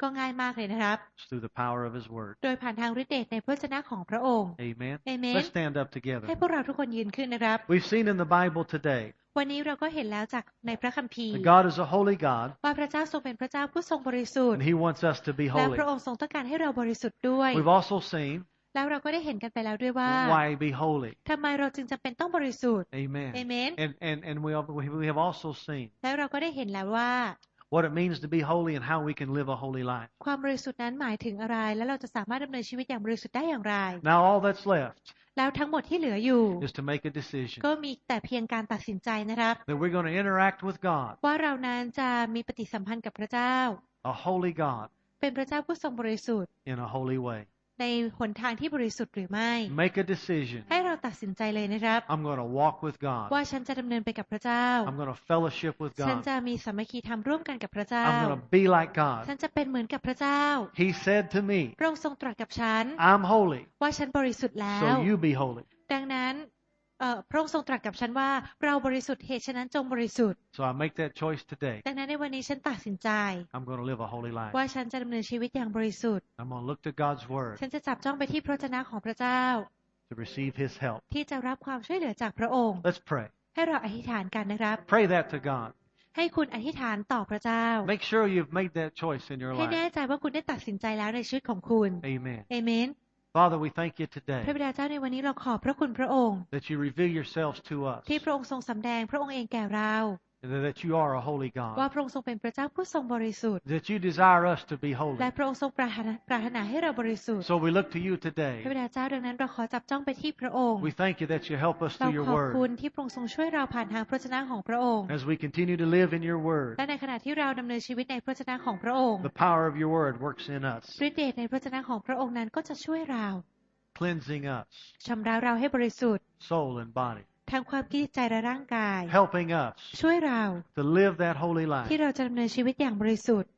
ก็ง่ายมากเลยนะครับ It's through the power of His Word. โดยผ่านทางฤทธิ์เดชในพระวจนะของพระองค์ Amen. Amen. Let's stand up together. ให้พวกเราทุกคนยืนขึ้นนะครับ We've seen in the Bible today วันนี้เราก็เห็นแล้วจากในพระคัมภีร์ that God is a holy God ว่าพระเจ้าทรงเป็นพระเจ้าผู้ทรงบริสุทธิ์ and He wants us to be และ holy. พระองค์ทรงต้องการให้เราบริสุทธิ์ด้วย We've also seen แล้วเราก็ได้เห็นกันไปแล้วด้วยว่า why be holy. ทำไมเราจึงจำเป็นต้องบริสุทธิ์ Amen. Amen. And and and we have, we have also seen แล้วเราก็ได้เห็นแล้วว่า what it means to be holy and how we can live a holy life. ความบริสุทธิ์นั้นหมายถึงอะไรและเราจะสามารถดำเนินชีวิตอย่างบริสุทธิ์ได้อย่างไร Now all that's left แล้วทั้งหมดที่เหลืออยู่ is to make a decision ก็มีแต่เพียงการตัดสินใจนะครับ that we're going to interact with God, ว่าเรานั้นจะมีปฏิสัมพันธ์กับพระเจ้า a holy God, เป็นพระเจ้าผู้ทรงบริสุทธิ์ in a holy way. ในหนทางที่บริสุทธิ์หรือไม่ Make a decision. ให้เราตัดสินใจเลยนะครับ I'm going to walk with God. ว่าฉันจะดำเนินไปกับพระเจ้า I'm going to fellowship with ฉัน God. จะมีสามัคคีธรรมร่วมกันกับพระเจ้า I'm going to be like God. ฉันจะเป็นเหมือนกับพระเจ้า He said to me, พระองค์ทรงตรัสกับฉัน I'm holy, ว่าฉันบริสุทธิ์แล้ว so you be holy. ดังนั้นเอ่อพระองค์ทรงตรัสกับฉันว่าเราบริสุทธิ์เหตุฉะนั้นจงบริสุทธิ์ So I make that choice today. ดังนั้นในวันนี้ฉันตัดสินใจ I'm going to live a holy life. ว่าฉันจะดำเนินชีวิตอย่างบริสุทธิ์ I'm going to look to God's Word ฉันจะจับจ้องไปที่พระวจนะของพระเจ้า to receive His help. ที่จะรับความช่วยเหลือจากพระองค์ Let's pray. ให้เราอธิษฐานกันนะครับ Pray that to God. ให้คุณอธิษฐานต่อพระเจ้า Make sure you've made that choice in your ให้แน่ life. ใจว่าคุณได้ตัดสินใจแล้วในชีวิตของคุณ Amen. เอเมน Father, we thank you พระ today บิดาเจ้าในวันนี้เราขอบพระคุณพระองค์ that you reveal yourselves to us, ที่พระองค์ทรงสำแดงพระองค์เองแก่เรา and that you are a holy ว่า God, พระองค์ทรงเป็นพระเจ้าผู้ทรงบริสุทธิ์ that you desire us to be และ holy. พระองค์ทรงปรารถนาปรารถนาให้เราบริสุทธิ์ So we look to you พระบิ today. ดาเจ้าดังนั้นเราขอจับจ้องไปที่พระองค์ We thank you that you help us เรา through your ขอบคุณ word. ที่พระองค์ทรงช่วยเราผ่านทางพระวจนะของพระองค์ As we continue to live in your word, และในขณะที่เราดำเนินชีวิตในพระวจนะของพระองค์ the power of your word works in us, ฤทธิ์เดชในพระวจนะของพระองค์นั้นก็จะช่วยเรา cleansing us, ชำระเราให้บริสุทธิ์ soul and body, ทั้งความคิดใจและร่างกาย helping us ช่วยเรา to live that holy ที่ life. เราจะดำเนินชีวิตอย่างบริสุทธิ์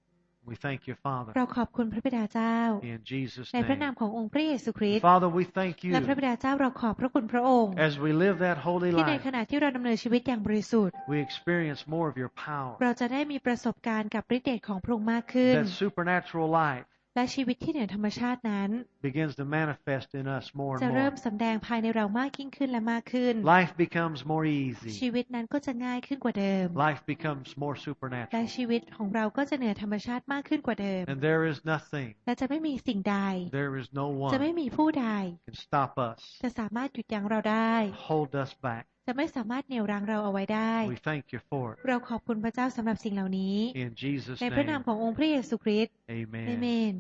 We thank you, Father, เราขอบคุณพระบิดาเจ้า in Jesus' ในพระนาม name. ขององค์พระเยซูคริสต์ Father, we thank และพระ you บิดาเจ้าเราขอบพระคุณพระองค์ as we live that holy ที่ใน life. ขณะที่เราดำเนินชีวิตอย่างบริสุทธิ์ We experience more of your power. เราจะได้มีประสบการณ์กับฤทธิ์เดชของพระองค์มากขึ้น That supernatural life และชีวิตที่เหนือธรรมชาตินั้น begins to manifest in us more จะ and เริ่ม more. สำแดงภายในเรามากยิ่งขึ้นและมากขึ้น Life becomes more ชี easy. วิตนั้นก็จะง่ายขึ้นกว่าเดิม Life becomes more และ supernatural. ชีวิตของเราก็จะเหนือธรรมชาติมากขึ้นกว่าเดิม And there is nothing, และจะไม่มีสิ่งใด there is no จะไม่ one มีผู้ใด can stop us, จะสามารถหยุดยั้งเราได้ hold us back. จะไม่สามารถเหนี่ยวรั้งเราเอาไว้ได้ We thank you for it. เราขอบคุณพระเจ้าสำหรับสิ่งเหล่านี้ In Jesus' ในพระนาม name, ขององค์พระเยซูคริสต์ amen. อาเมน